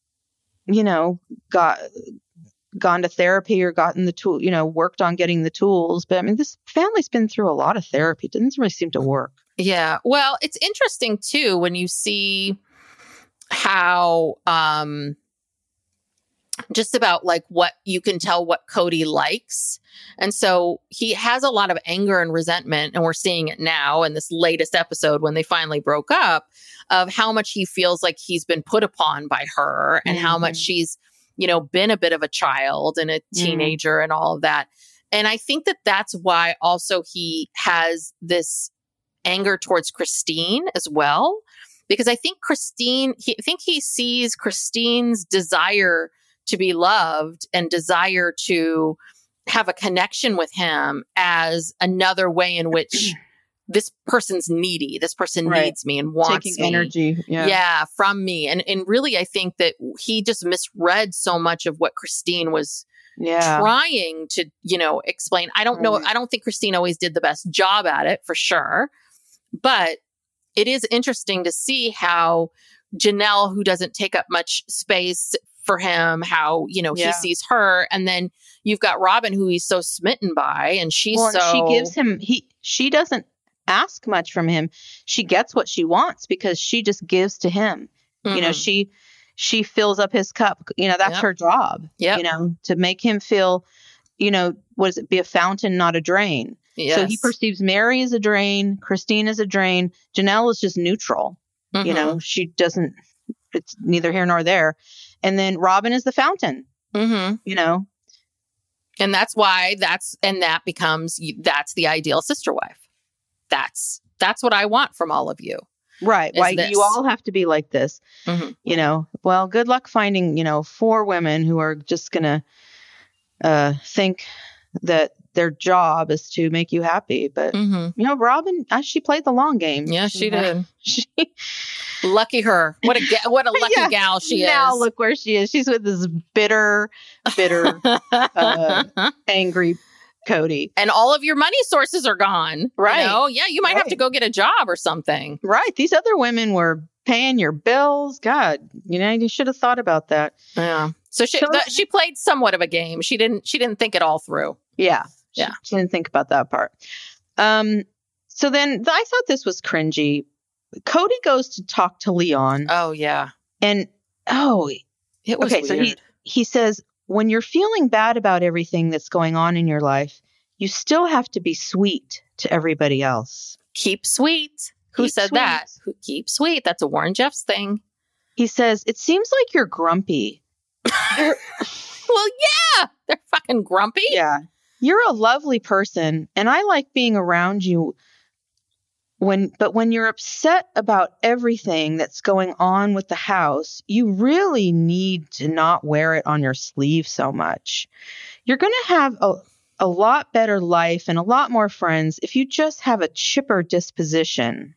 F: you know, got gone to therapy or gotten the tool, you know, worked on getting the tools. But I mean, this family's been through a lot of therapy. It doesn't really seem to work.
G: Yeah. Well, it's interesting too when you see how um just about like what you can tell what Cody likes. And so he has a lot of anger and resentment. And we're seeing it now in this latest episode when they finally broke up, of how much he feels like he's been put upon by her and mm-hmm. how much she's, you know, been a bit of a child and a teenager mm-hmm. and all of that. And I think that that's why also he has this anger towards Christine as well, because I think Christine, he, I think he sees Christine's desire to be loved and desire to have a connection with him as another way in which this person's needy. This person right. needs me and wants
F: Taking
G: me.
F: energy. Yeah.
G: yeah, from me. And and really, I think that he just misread so much of what Christine was yeah. trying to, you know, explain. I don't know.
F: Right.
G: I don't think Christine always did the best job at it, for sure. But it is interesting to see how Janelle, who doesn't take up much space for him, how, you know, yeah. he sees her. And then you've got Robin, who he's so smitten by, and she's
F: well,
G: so...
F: she gives him, he, she doesn't ask much from him. She gets what she wants because she just gives to him. Mm-hmm. You know, she, she fills up his cup. You know, that's yep. her job,
G: yep.
F: you know, to make him feel, you know, what is it? Be a fountain, not a drain.
G: Yes.
F: So he perceives Mary as a drain, Christine as a drain. Janelle is just neutral. Mm-hmm. You know, she doesn't, it's neither here nor there. And then Robin is the fountain,
G: mm-hmm.
F: you know.
G: And that's why that's, and that becomes, that's the ideal sister wife. That's, that's what I want from all of you.
F: Right. Why this. You all have to be like this,
G: mm-hmm.
F: you know. Well, good luck finding, you know, four women who are just going to uh, think that their job is to make you happy. But,
G: mm-hmm.
F: you know, Robin, uh, she played the long game.
G: Yeah, she
F: you
G: did.
F: Know? she,
G: Lucky her. What a ga- what a lucky yeah, gal she
F: now
G: is.
F: Look where she is. She's with this bitter, bitter, uh, angry Cody.
G: And all of your money sources are gone.
F: Right.
G: You know? Yeah, you might
F: right.
G: have to go get a job or something.
F: Right. These other women were paying your bills. God, you know, you should have thought about that.
G: Yeah. So she
F: so,
G: the, she played somewhat of a game. She didn't she didn't think it all through.
F: Yeah.
G: Yeah.
F: She, she didn't think about that part. Um. So then th- I thought this was cringy. Cody goes to talk to Leon.
G: Oh, yeah.
F: And, oh.
G: It was
F: okay,
G: weird.
F: So he, he says, when you're feeling bad about everything that's going on in your life, you still have to be sweet to everybody else.
G: Keep sweet. Who
F: Keep
G: said
F: sweet.
G: that? Who, keep sweet. That's a Warren Jeffs thing.
F: He says, it seems like you're grumpy. You're,
G: well, yeah. They're fucking grumpy.
F: Yeah. You're a lovely person, and I like being around you. When, but when you're upset about everything that's going on with the house, you really need to not wear it on your sleeve so much. You're going to have a, a lot better life and a lot more friends if you just have a chipper disposition.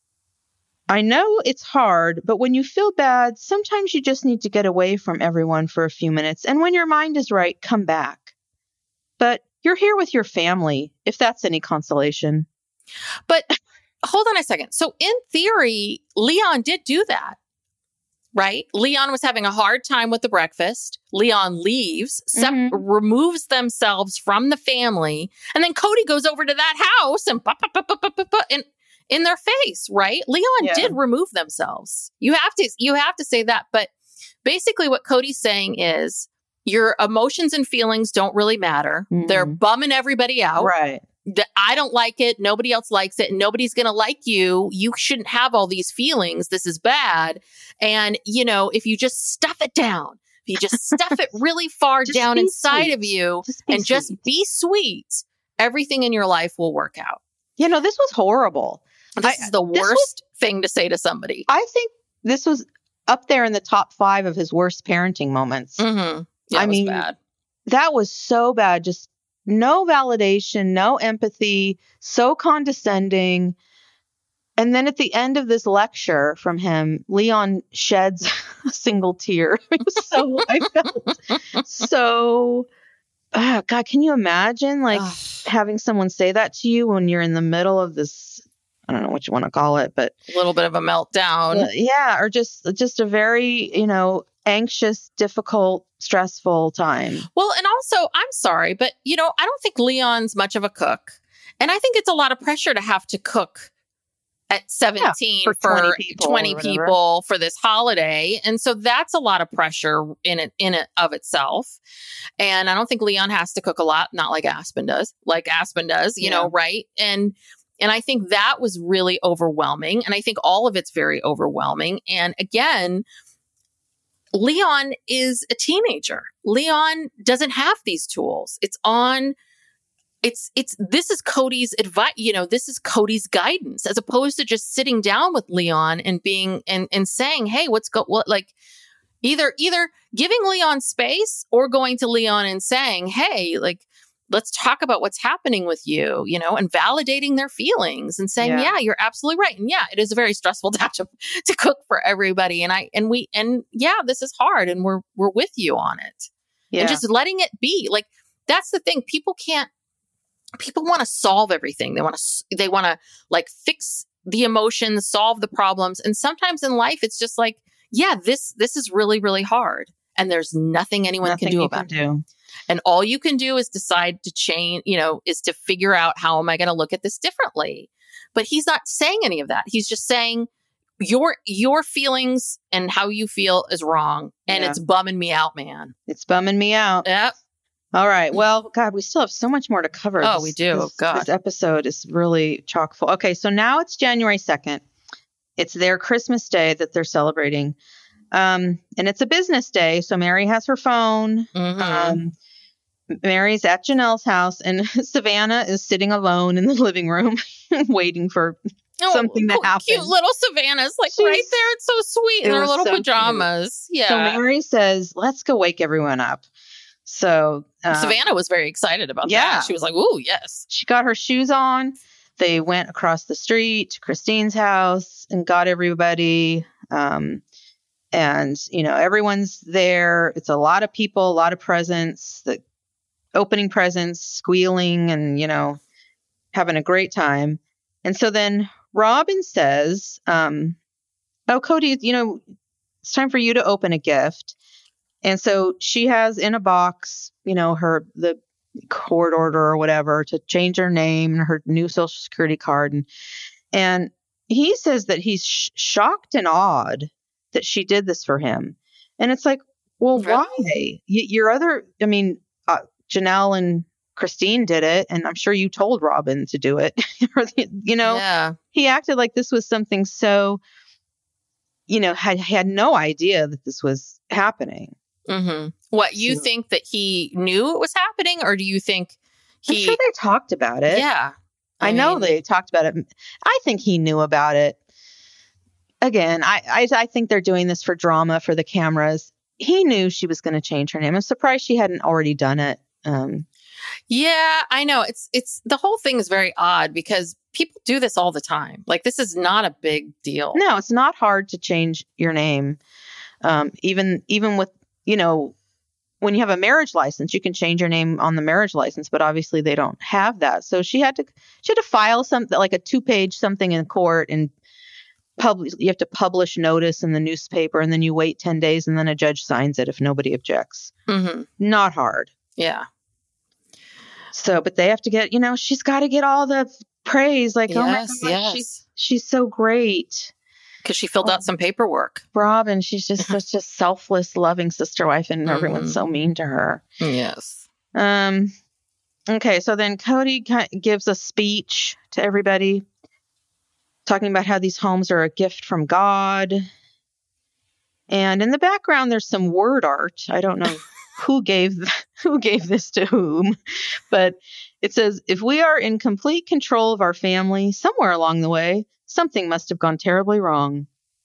F: I know it's hard, but when you feel bad, sometimes you just need to get away from everyone for a few minutes. And when your mind is right, come back. But you're here with your family, if that's any consolation.
G: But hold on a second. So in theory, Leon did do that, right? Leon was having a hard time with the breakfast. Leon leaves, sep- mm-hmm. removes themselves from the family. And then Cody goes over to that house and bu- bu- bu- bu- bu- bu- bu- in, in their face, right? Leon yeah. did remove themselves. You have to, you have to say that. But basically what Cody's saying is your emotions and feelings don't really matter. Mm-hmm. They're bumming everybody out.
F: Right.
G: I don't like it. Nobody else likes it. Nobody's going to like you. You shouldn't have all these feelings. This is bad. And, you know, if you just stuff it down, if you just stuff it really far down inside
F: sweet.
G: of you
F: just
G: and
F: sweet.
G: just be sweet, everything in your life will work out.
F: You know, this was horrible.
G: This
F: I,
G: is the worst was, thing to say to somebody.
F: I think this was up there in the top five of his worst parenting moments.
G: Mm-hmm. Yeah,
F: I
G: it was
F: mean,
G: bad.
F: That was so bad. Just no validation, no empathy, so condescending. And then at the end of this lecture from him, Leon sheds a single tear. It was so, I felt so, oh God, can you imagine like having someone say that to you when you're in the middle of this, I don't know what you want to call it, but
G: a little bit of a meltdown.
F: Uh, yeah. Or just, just a very, you know, anxious, difficult, stressful time.
G: Well, and also, I'm sorry, but, you know, I don't think Leon's much of a cook. And I think it's a lot of pressure to have to cook at seventeen
F: Yeah, for
G: for
F: twenty people or
G: twenty
F: whatever.
G: people for this holiday. And so that's a lot of pressure in it, in it of itself. And I don't think Leon has to cook a lot, not like Aspen does, like Aspen does, you
F: Yeah.
G: know, right? And and I think that was really overwhelming. And I think all of it's very overwhelming. And again, Leon is a teenager. Leon doesn't have these tools. It's on It's, it's, this is Cody's advice, you know, this is Cody's guidance, as opposed to just sitting down with Leon and being, and, and saying, hey, what's go, what, like, either, either giving Leon space or going to Leon and saying, hey, like, let's talk about what's happening with you, you know, and validating their feelings and saying,
F: Yeah.
G: yeah, you're absolutely right. And yeah, it is a very stressful time to, to cook for everybody. And I, and we, and yeah, this is hard and we're, we're with you on it.
F: Yeah.
G: And just letting it be. Like, that's the thing. People can't, people want to solve everything. They want to, they want to like fix the emotions, solve the problems. And sometimes in life, it's just like, yeah, this, this is really, really hard. And there's nothing anyone
F: Nothing
G: can do
F: you
G: about
F: can
G: it.
F: do.
G: And all you can do is decide to change, you know, is to figure out how am I going to look at this differently? But he's not saying any of that. He's just saying your, your feelings and how you feel is wrong. And
F: Yeah.
G: it's bumming me out, man.
F: It's bumming me out.
G: Yep.
F: All right. Well, God, we still have so much more to cover.
G: Oh,
F: This-
G: we do.
F: This,
G: God.
F: This episode is really chock full. Okay. So now it's January second. It's their Christmas day that they're celebrating. Um, and it's a business day. So Mary has her phone.
G: Mhm.
F: Um, Mary's at Janelle's house and Savannah is sitting alone in the living room waiting for
G: Oh,
F: something to
G: cool,
F: happen.
G: Cute little Savannah's like
F: She's-
G: right there. It's so sweet. In
F: It
G: her
F: was
G: little
F: so cute.
G: pajamas. Yeah.
F: So Mary says, let's go wake everyone up. So um,
G: Savannah was very excited about
F: yeah.
G: that. She was like, ooh, yes.
F: she got her shoes on. They went across the street to Christine's house and got everybody. Um, and, you know, everyone's there. It's a lot of people, a lot of presents, the opening presents, squealing and, you know, having a great time. And so then Robin says, um, oh, Cody, you know, it's time for you to open a gift. And so she has in a box, you know, her, the court order or whatever to change her name and her new social security card. And, and he says that he's sh- shocked and awed that she did this for him. And it's like, well,
G: Really?
F: why? Y- your other, I mean, uh, Janelle and Christine did it. And I'm sure you told Robin to do it. Or, you know,
G: Yeah.
F: he acted like this was something so, you know, had had no idea that this was happening.
G: Mm-hmm. What, you
F: So-
G: think that he knew it was happening, or do you think
F: I'm
G: he?
F: sure they talked about it.
G: Yeah.
F: I, know
G: mean,
F: they talked about it. I think he knew about it. Again, I, I I think they're doing this for drama, for the cameras. He knew she was going to change her name. I'm surprised she hadn't already done it. Um,
G: Yeah, I know. It's it's the whole thing is very odd because people do this all the time. Like, this is not a big deal.
F: no, it's not hard to change your name. Um, even even with, you know, when you have a marriage license, you can change your name on the marriage license, but obviously they don't have that. So she had to she had to file something like a two page something in court and publish. You have to publish notice in the newspaper, and then you wait ten days, and then a judge signs it if nobody objects.
G: Mm-hmm.
F: Not hard.
G: Yeah.
F: So, but they have to get, you know, she's got to get all the praise. Like, oh my
G: Yes,
F: God,
G: yes.
F: she's she's so great.
G: Because she filled out some paperwork.
F: Robin, she's just such a selfless, loving sister wife, and everyone's
G: Mhm.
F: so mean to her.
G: Yes.
F: Um. Okay, so then Cody ki- gives a speech to everybody, talking about how these homes are a gift from God. And in the background, there's some word art. I don't know who gave who gave this to whom, but it says, "If we are in complete control of our family, somewhere along the way, something must have gone terribly wrong."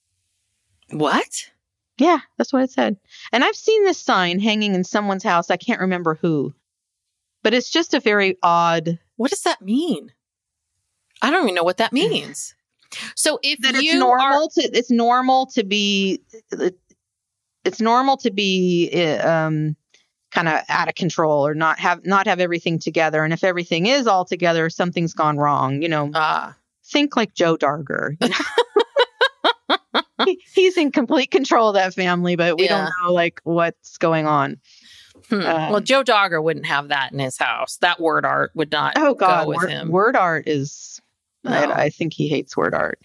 G: What?
F: Yeah, that's what it said. And I've seen this sign hanging in someone's house. I can't remember who, but it's just a very odd.
G: What does that mean? I don't even know what that means. So if
F: That
G: you
F: it's normal
G: are,
F: to it's normal to be it's normal to be um kind of out of control or not have not have everything together. And if everything is all together, something's gone wrong. You know,
G: ah,
F: think like Joe Darger. You know? he, he's in complete control of that family, but we
G: Yeah.
F: don't know like what's going on.
G: hmm.
F: um,
G: well, Joe Dogger wouldn't have that in his house. That word art would not
F: Oh God,
G: go with
F: word,
G: him.
F: word art is
G: No.
F: I, I think he hates word art.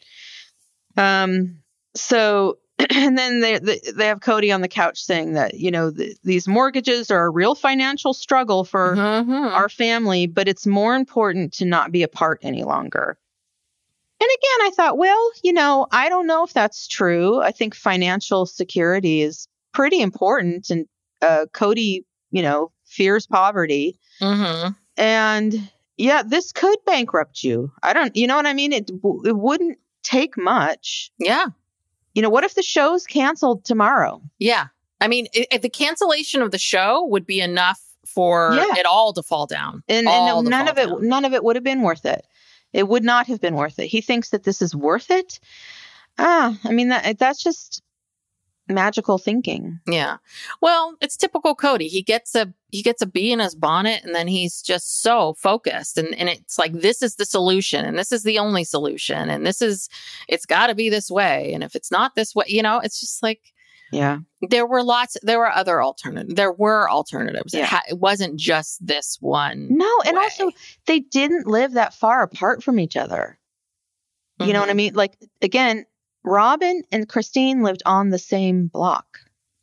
F: Um. So, and then they they, they have Cody on the couch saying that, you know, the, these mortgages are a real financial struggle for
G: Mm-hmm.
F: our family, but it's more important to not be apart any longer. And again, I thought, well, you know, I don't know if that's true. I think financial security is pretty important. And uh, Cody, you know, fears poverty.
G: Mm-hmm.
F: And yeah, this could bankrupt you. I don't, you know what I mean? It, it wouldn't take much.
G: Yeah.
F: You know, what if the show's canceled tomorrow?
G: Yeah. I mean, it, the cancellation of the show would be enough for
F: Yeah.
G: it all to fall down.
F: And,
G: All
F: and
G: to
F: none
G: fall
F: of it,
G: down.
F: none of it would have been worth it. It would not have been worth it. He thinks that this is worth it. Ah, I mean, that that's just magical thinking.
G: Yeah. Well, it's typical Cody. He gets a he gets a bee in his bonnet, and then he's just so focused. And and it's like, this is the solution, and this is the only solution, and this is it's got to be this way. And if it's not this way, you know, it's just like,
F: Yeah.
G: there were lots. There were other alternatives. There were alternatives.
F: Yeah.
G: It, ha- it wasn't just this one.
F: No, and
G: way.
F: also they didn't live that far apart from each other. You know what I
G: Mhm.
F: mean? Like, again, Robin and Christine lived on the same block.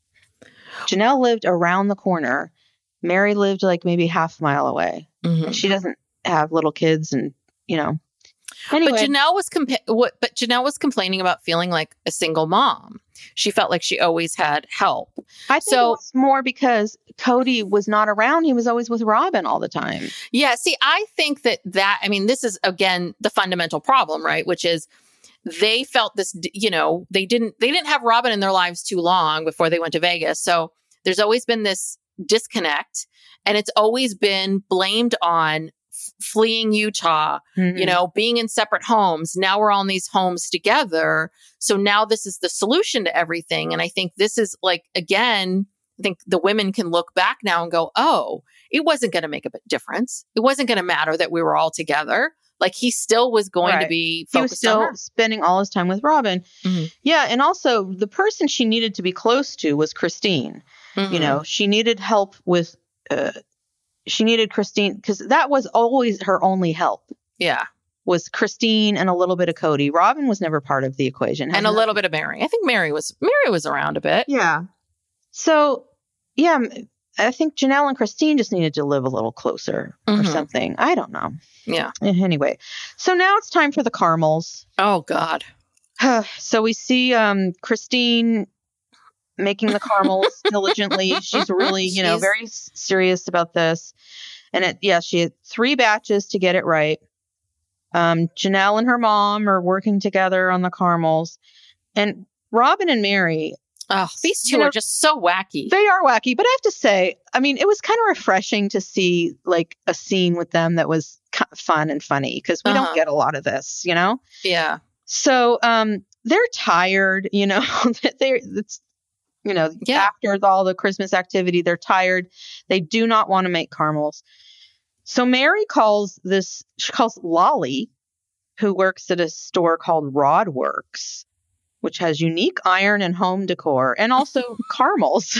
F: Janelle lived around the corner. Mary lived like maybe half a mile away.
G: Mhm.
F: She doesn't have little kids, and you know. Anyway,
G: But Janelle was compa- what? But Janelle was complaining about feeling like a single mom. She felt like she always had help.
F: I think
G: so-
F: it was more because Cody was not around. He was always with Robin all the time.
G: Yeah. See, I think that that, I mean, this is again the fundamental problem, right? Which is they felt this, d- you know, they didn't, they didn't have Robin in their lives too long before they went to Vegas. So there's always been this disconnect, and it's always been blamed on f- fleeing Utah,
F: Mm-hmm.
G: you know, being in separate homes. Now we're all in these homes together. So now this is the solution to everything. And I think this is like, again, I think the women can look back now and go, oh, it wasn't going to make a bit difference. It wasn't going to matter that we were all together. Like, he still was going to
F: Right.
G: be
F: He was
G: focused
F: still
G: on her.
F: spending all his time with Robin.
G: Mhm.
F: Yeah, and also the person she needed to be close to was Christine. You
G: Mhm.
F: know, she needed help with. Uh, she needed Christine because that was always her only help.
G: Yeah.
F: Was Christine and a little bit of Cody. Robin was never part of the equation.
G: And a little bit of Mary. I think Mary was, Mary was around a bit.
F: Yeah. So, yeah, m- I think Janelle and Christine just needed to live a little closer or
G: Mhm.
F: something. I don't know.
G: Yeah.
F: Anyway, so now it's time for the caramels.
G: Oh, God.
F: So we see um, Christine making the caramels diligently. She's really, you know,
G: She's-
F: very s- serious about this. And it, yeah, she had three batches to get it right. Um, Janelle and her mom are working together on the caramels. And Robin and Mary,
G: Oh, these two
F: You know,
G: are just so wacky.
F: they are wacky. But I have to say, I mean, it was kind of refreshing to see like a scene with them that was ki- fun and funny because we
G: Uh-huh.
F: don't get a lot of this, you know?
G: Yeah.
F: So um, they're tired, you know, they're, it's, you know,
G: Yeah.
F: after all the Christmas activity, they're tired. They do not want to make caramels. So Mary calls this, she calls Lolly, who works at a store called Rodworks, which has unique iron and home decor and also caramels.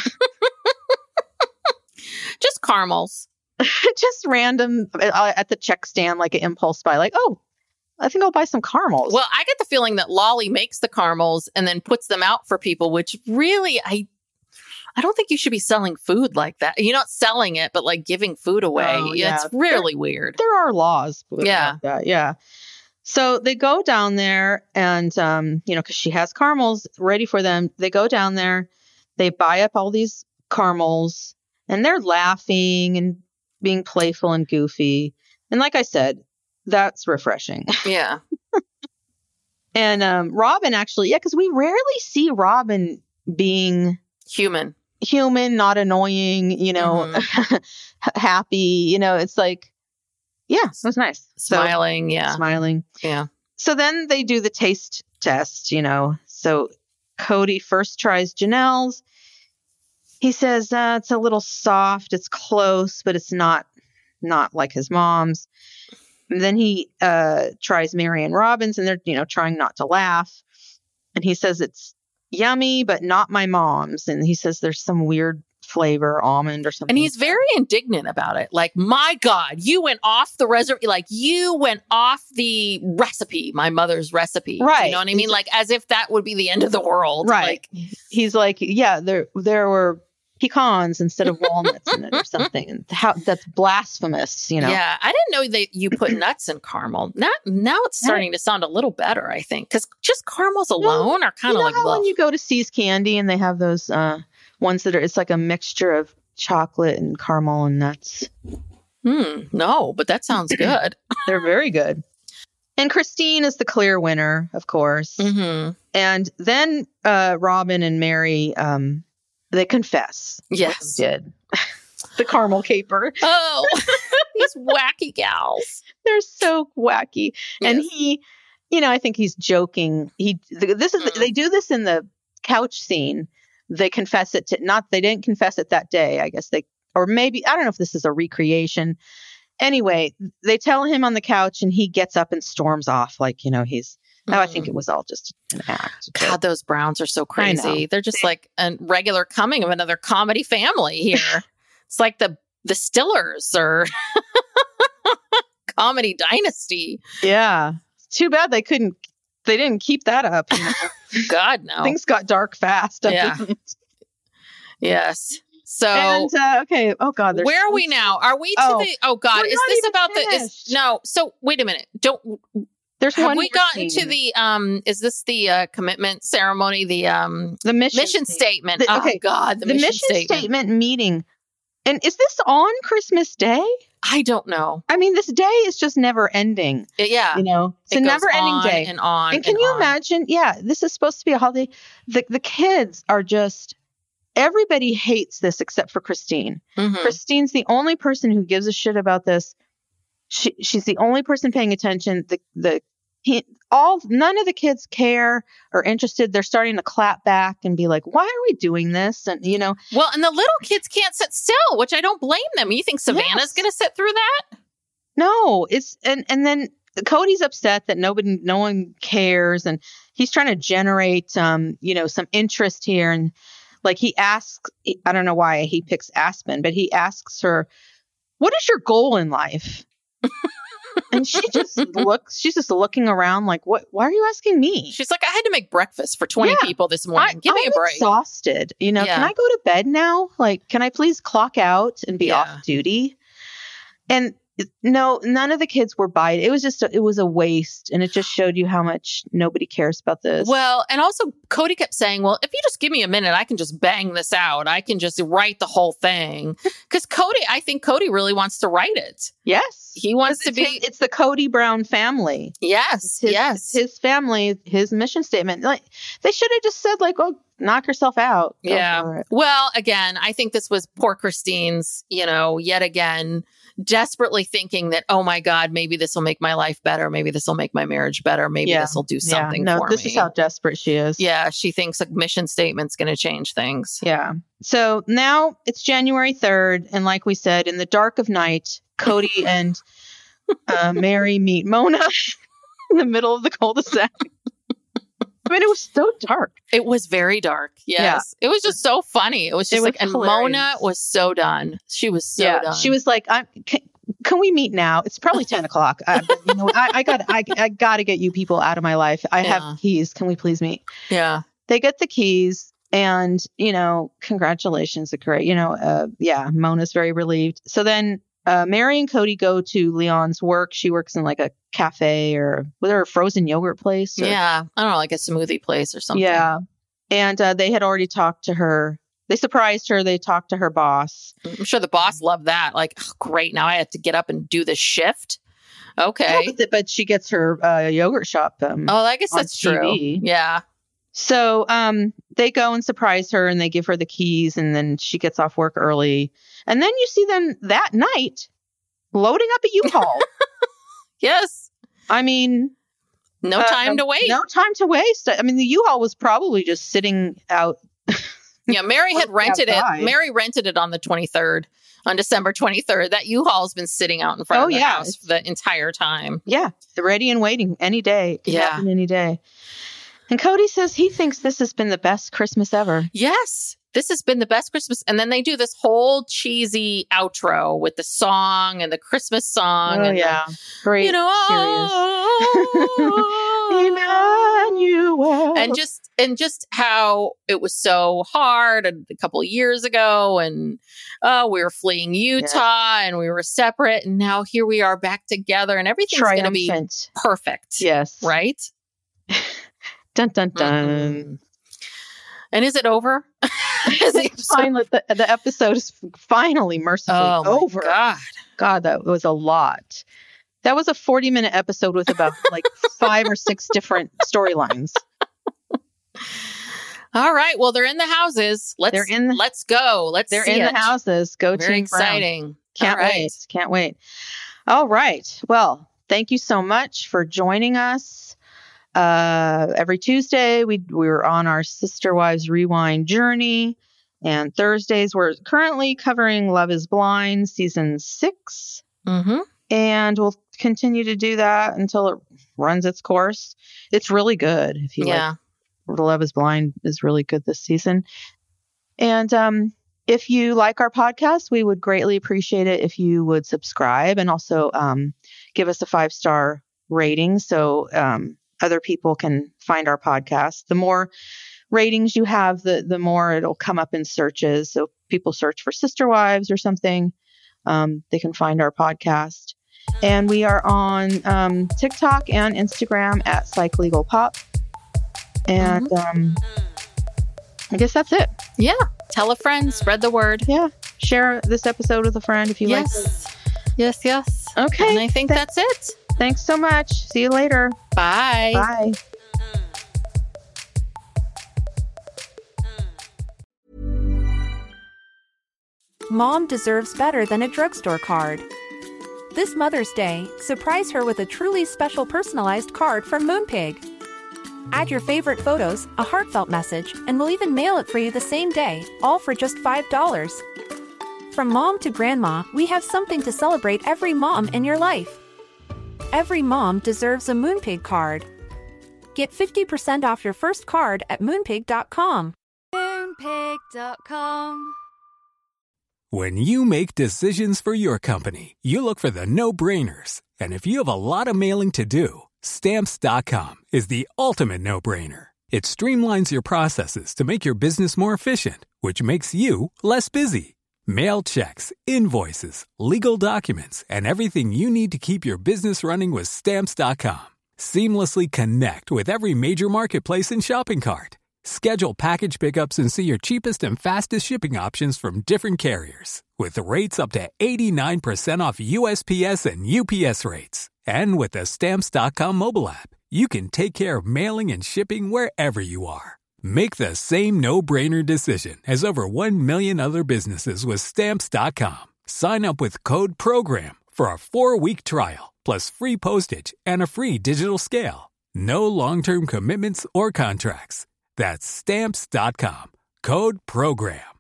G: Just caramels.
F: Just random uh, at the check stand, like an impulse buy, like, oh, I think I'll buy some caramels.
G: Well, I get the feeling that Lolly makes the caramels and then puts them out for people, which really, I I don't think you should be selling food like that. You're not selling it, but like giving food away.
F: Oh,
G: yeah,
F: yeah.
G: it's really weird.
F: there are laws. with
G: Yeah.
F: that, yeah. So they go down there and, um, you know, because she has caramels ready for them. They go down there, they buy up all these caramels, and they're laughing and being playful and goofy. And like I said, that's refreshing.
G: Yeah.
F: And um, Robin actually, yeah, because we rarely see Robin being
G: Human.
F: human, not annoying, you know, happy. You know, it's like, yeah, it was nice. So-
G: Smiling. yeah.
F: Smiling.
G: Yeah.
F: So then they do the taste test, you know. So Cody first tries Janelle's. He says uh, it's a little soft. It's close, but it's not not like his mom's. And then he uh, tries Mary and Robin's, and they're, you know, trying not to laugh. And he says it's yummy, but not my mom's. And he says there's some weird flavor, almond or something.
G: And he's very indignant about it. Like, my God, you went off the reservation. Like, you went off the recipe, my mother's recipe.
F: Right.
G: You know what I mean? Like, as if that would be the end of the world.
F: Right.
G: Like,
F: he's like, yeah, there there were pecans instead of walnuts in it or something. And how that's blasphemous, you know?
G: yeah. I didn't know that you put nuts in caramel. Now, now it's starting to sound a little better, I think. Because just caramels alone are kind of
F: you know
G: like,
F: how
G: well,
F: when you go to See's Candy and they have those uh, ones that are, it's like a mixture of chocolate and caramel and nuts.
G: hmm, no, but that sounds good.
F: They're very good. And Christine is the clear winner, of course.
G: hmm
F: And then uh, Robin and Mary, um, they confess.
G: Yes.
F: What they did. The caramel caper.
G: Oh, these wacky gals.
F: They're so wacky. And
G: Yes.
F: he, you know, I think he's joking. He, th- this is,
G: Mm.
F: they do this in the couch scene. They confess it to, not, they didn't confess it that day. I guess they, or maybe, I don't know if this is a recreation. Anyway, they tell him on the couch and he gets up and storms off. Like, you know, he's, now I think it was all just an act. but-
G: God, those Browns are so
F: I know.
G: crazy. They're just like a regular coming of another comedy family here. It's like the the Stillers or Comedy Dynasty.
F: Yeah. Too bad they couldn't, they didn't keep that up. you know.
G: God, no.
F: Things got dark fast.
G: Yeah. Yes. So
F: And, uh, okay. Oh, God. there's
G: where are
F: so-
G: we now? Are we to
F: Oh,
G: the? Oh God,
F: we're
G: is
F: not
G: this
F: even
G: about the? Is,
F: finished.
G: no. So wait a minute. Don't
F: There's
G: have
F: one
G: we
F: more
G: gotten
F: scene.
G: to the? Um, is this the uh, commitment ceremony? The um
F: the mission,
G: mission statement?
F: The-
G: oh
F: okay,
G: God, the,
F: the
G: mission,
F: mission
G: statement.
F: statement meeting. And is this on Christmas Day?
G: I don't know.
F: I mean, this day is just never ending.
G: It- yeah,
F: You know, it's
G: it
F: a
G: goes
F: never ending
G: on
F: day.
G: and on.
F: And can
G: and
F: you
G: on.
F: imagine? Yeah, this is supposed to be a holiday. The the kids are just, everybody hates this except for Christine.
G: Mhm.
F: Christine's the only person who gives a shit about this. She she's the only person paying attention. The the he, all none of the kids care or interested. They're starting to clap back and be like, "Why are we doing this?" And you know,
G: Well, and the little kids can't sit still, which I don't blame them. You think Savannah's
F: Yes.
G: going to sit through that?
F: no, it's and and then Cody's upset that nobody, no one cares, and he's trying to generate, um, you know, some interest here. And like he asks, I don't know why he picks Aspen, but he asks her, "What is your goal in life?" And she just looks, she's just looking around like, "What? Why are you asking me?"
G: She's like, I had to make breakfast for twenty
F: Yeah.
G: people this morning.
F: I,
G: Give me
F: I'm
G: a break.
F: exhausted. You know, can
G: Yeah.
F: I go to bed now? Like, can I please clock out and be
G: Yeah.
F: off duty? And no, none of the kids were biting. It was just, a, it was a waste. And it just showed you how much nobody cares about this.
G: Well, and also Cody kept saying, well, if you just give me a minute, I can just bang this out. I can just write the whole thing. Because Cody, I think Cody really wants to write it.
F: yes.
G: He wants to
F: It's
G: be,
F: his- it's the Cody Brown family.
G: yes,
F: It's his,
G: yes.
F: it's his family, his mission statement. Like, they should have just said, like, "Oh, knock yourself out." Go
G: Yeah.
F: for it.
G: Well, again, I think this was poor Christine's, you know, yet again, desperately thinking that, oh my God, maybe this will make my life better. Maybe this will make my marriage better. Maybe
F: Yeah.
G: this will do
F: Yeah.
G: something
F: No,
G: for
F: this
G: me.
F: is how desperate she is.
G: Yeah, she thinks a mission statement's going to change things.
F: Yeah. So now it's January third. And like we said, in the dark of night, Cody and uh, Mary meet Mona in the middle of the cul-de-sac. I mean, it was so dark.
G: It was very dark. Yes. It was just so funny. It was just
F: It
G: like,
F: was
G: and
F: hilarious.
G: Mona was so done. She was so
F: yeah.
G: done.
F: She was like, I'm, can, can we meet now? It's probably ten o'clock. I, but, you know, I, I got I, I got to get you people out of my life. I
G: Yeah.
F: have keys. Can we please meet?
G: yeah.
F: They get the keys. And, you know, congratulations. A great, you know, uh, yeah, Mona's very relieved. So then uh, Mary and Cody go to Leon's work. She works in like a cafe or was there a frozen yogurt place? Or-
G: Yeah. I don't know, like a smoothie place or something.
F: Yeah. And uh, they had already talked to her. They surprised her. They talked to her boss.
G: I'm sure the boss loved that. Like, oh, great. Now I have to get up and do this shift.
F: Yeah,
G: Okay.
F: but, th- but she gets her uh, yogurt shop. Um,
G: Oh, I guess
F: on
G: that's
F: T V.
G: true. Yeah.
F: So um, they go and surprise her and they give her the keys and then she gets off work early. And then you see them that night loading up a U-Haul.
G: Yes.
F: I mean,
G: No
F: uh,
G: time to wait.
F: No time to waste. I mean, the U-Haul was probably just sitting out.
G: Yeah, Mary had rented
F: outside.
G: it. Mary rented it on the twenty-third, on December twenty-third. That U-Haul's been sitting out in front
F: Oh,
G: of the
F: yeah,
G: house
F: it's-
G: for the entire time.
F: Yeah, ready and waiting any day. It can
G: Yeah.
F: happen any day. And Cody says he thinks this has been the best Christmas ever.
G: Yes. this has been the best Christmas. And then they do this whole cheesy outro with the song and the Christmas song.
F: Oh,
G: and
F: yeah.
G: the,
F: Great.
G: you know,
F: oh, Emmanuel.
G: and just and just how it was so hard a, a couple of years ago, and uh, we were fleeing Utah, and we were separate, and now here we are back together, and everything's going to be
F: Triumphant.
G: perfect.
F: Yes.
G: Right?
F: Dun, dun, dun.
G: Mm-hmm. And is it over? Is it
F: It's finally, the, the episode is finally mercifully
G: oh my
F: over.
G: God.
F: God, that was a lot. That was a forty minute episode with about like five or six different storylines.
G: All right. Well, they're in the houses. Let's
F: They're in the-
G: let's go. Let's
F: They're
G: see
F: in
G: it.
F: the houses. Go
G: Very
F: Team Brown.
G: exciting.
F: Can't
G: All right.
F: wait. Can't wait. All right. Well, thank you so much for joining us. Uh, every Tuesday, we we're on our Sister Wives Rewind journey. And Thursdays, we're currently covering Love is Blind, season six.
G: Mm-hmm.
F: And we'll continue to do that until it runs its course. It's really good. If you
G: Yeah.
F: like, Love is Blind is really good this season. And um, if you like our podcast, we would greatly appreciate it if you would subscribe and also um, give us a five-star rating so um, other people can find our podcast. The more ratings you have, the the more it'll come up in searches. So people search for Sister Wives or something, um, they can find our podcast. And we are on um, TikTok and Instagram at Psych Legal Pop. And um, I guess that's it.
G: Yeah. Tell a friend. Spread the word.
F: Yeah. Share this episode with a friend if you like it.
G: Yes. Yes, yes.
F: Okay.
G: And I think
F: Th-
G: that's it.
F: Thanks so much. See you later.
G: Bye.
F: Bye.
D: Mom deserves better than a drugstore card. This Mother's Day, surprise her with a truly special personalized card from Moonpig. Add your favorite photos, a heartfelt message, and we'll even mail it for you the same day, all for just five dollars. From mom to grandma, we have something to celebrate every mom in your life. Every mom deserves a Moonpig card. Get fifty percent off your first card at moonpig dot com.
E: Moonpig dot com.
I: When you make decisions for your company, you look for the no-brainers. And if you have a lot of mailing to do, Stamps dot com is the ultimate no-brainer. It streamlines your processes to make your business more efficient, which makes you less busy. Mail checks, invoices, legal documents, and everything you need to keep your business running with Stamps dot com. Seamlessly connect with every major marketplace and shopping cart. Schedule package pickups and see your cheapest and fastest shipping options from different carriers, with rates up to eighty-nine percent off U S P S and U P S rates. And with the Stamps dot com mobile app, you can take care of mailing and shipping wherever you are. Make the same no-brainer decision as over one million other businesses with Stamps dot com. Sign up with code PROGRAM for a four-week trial, plus free postage and a free digital scale. No long-term commitments or contracts. That's Stamps dot com. Code PROGRAM.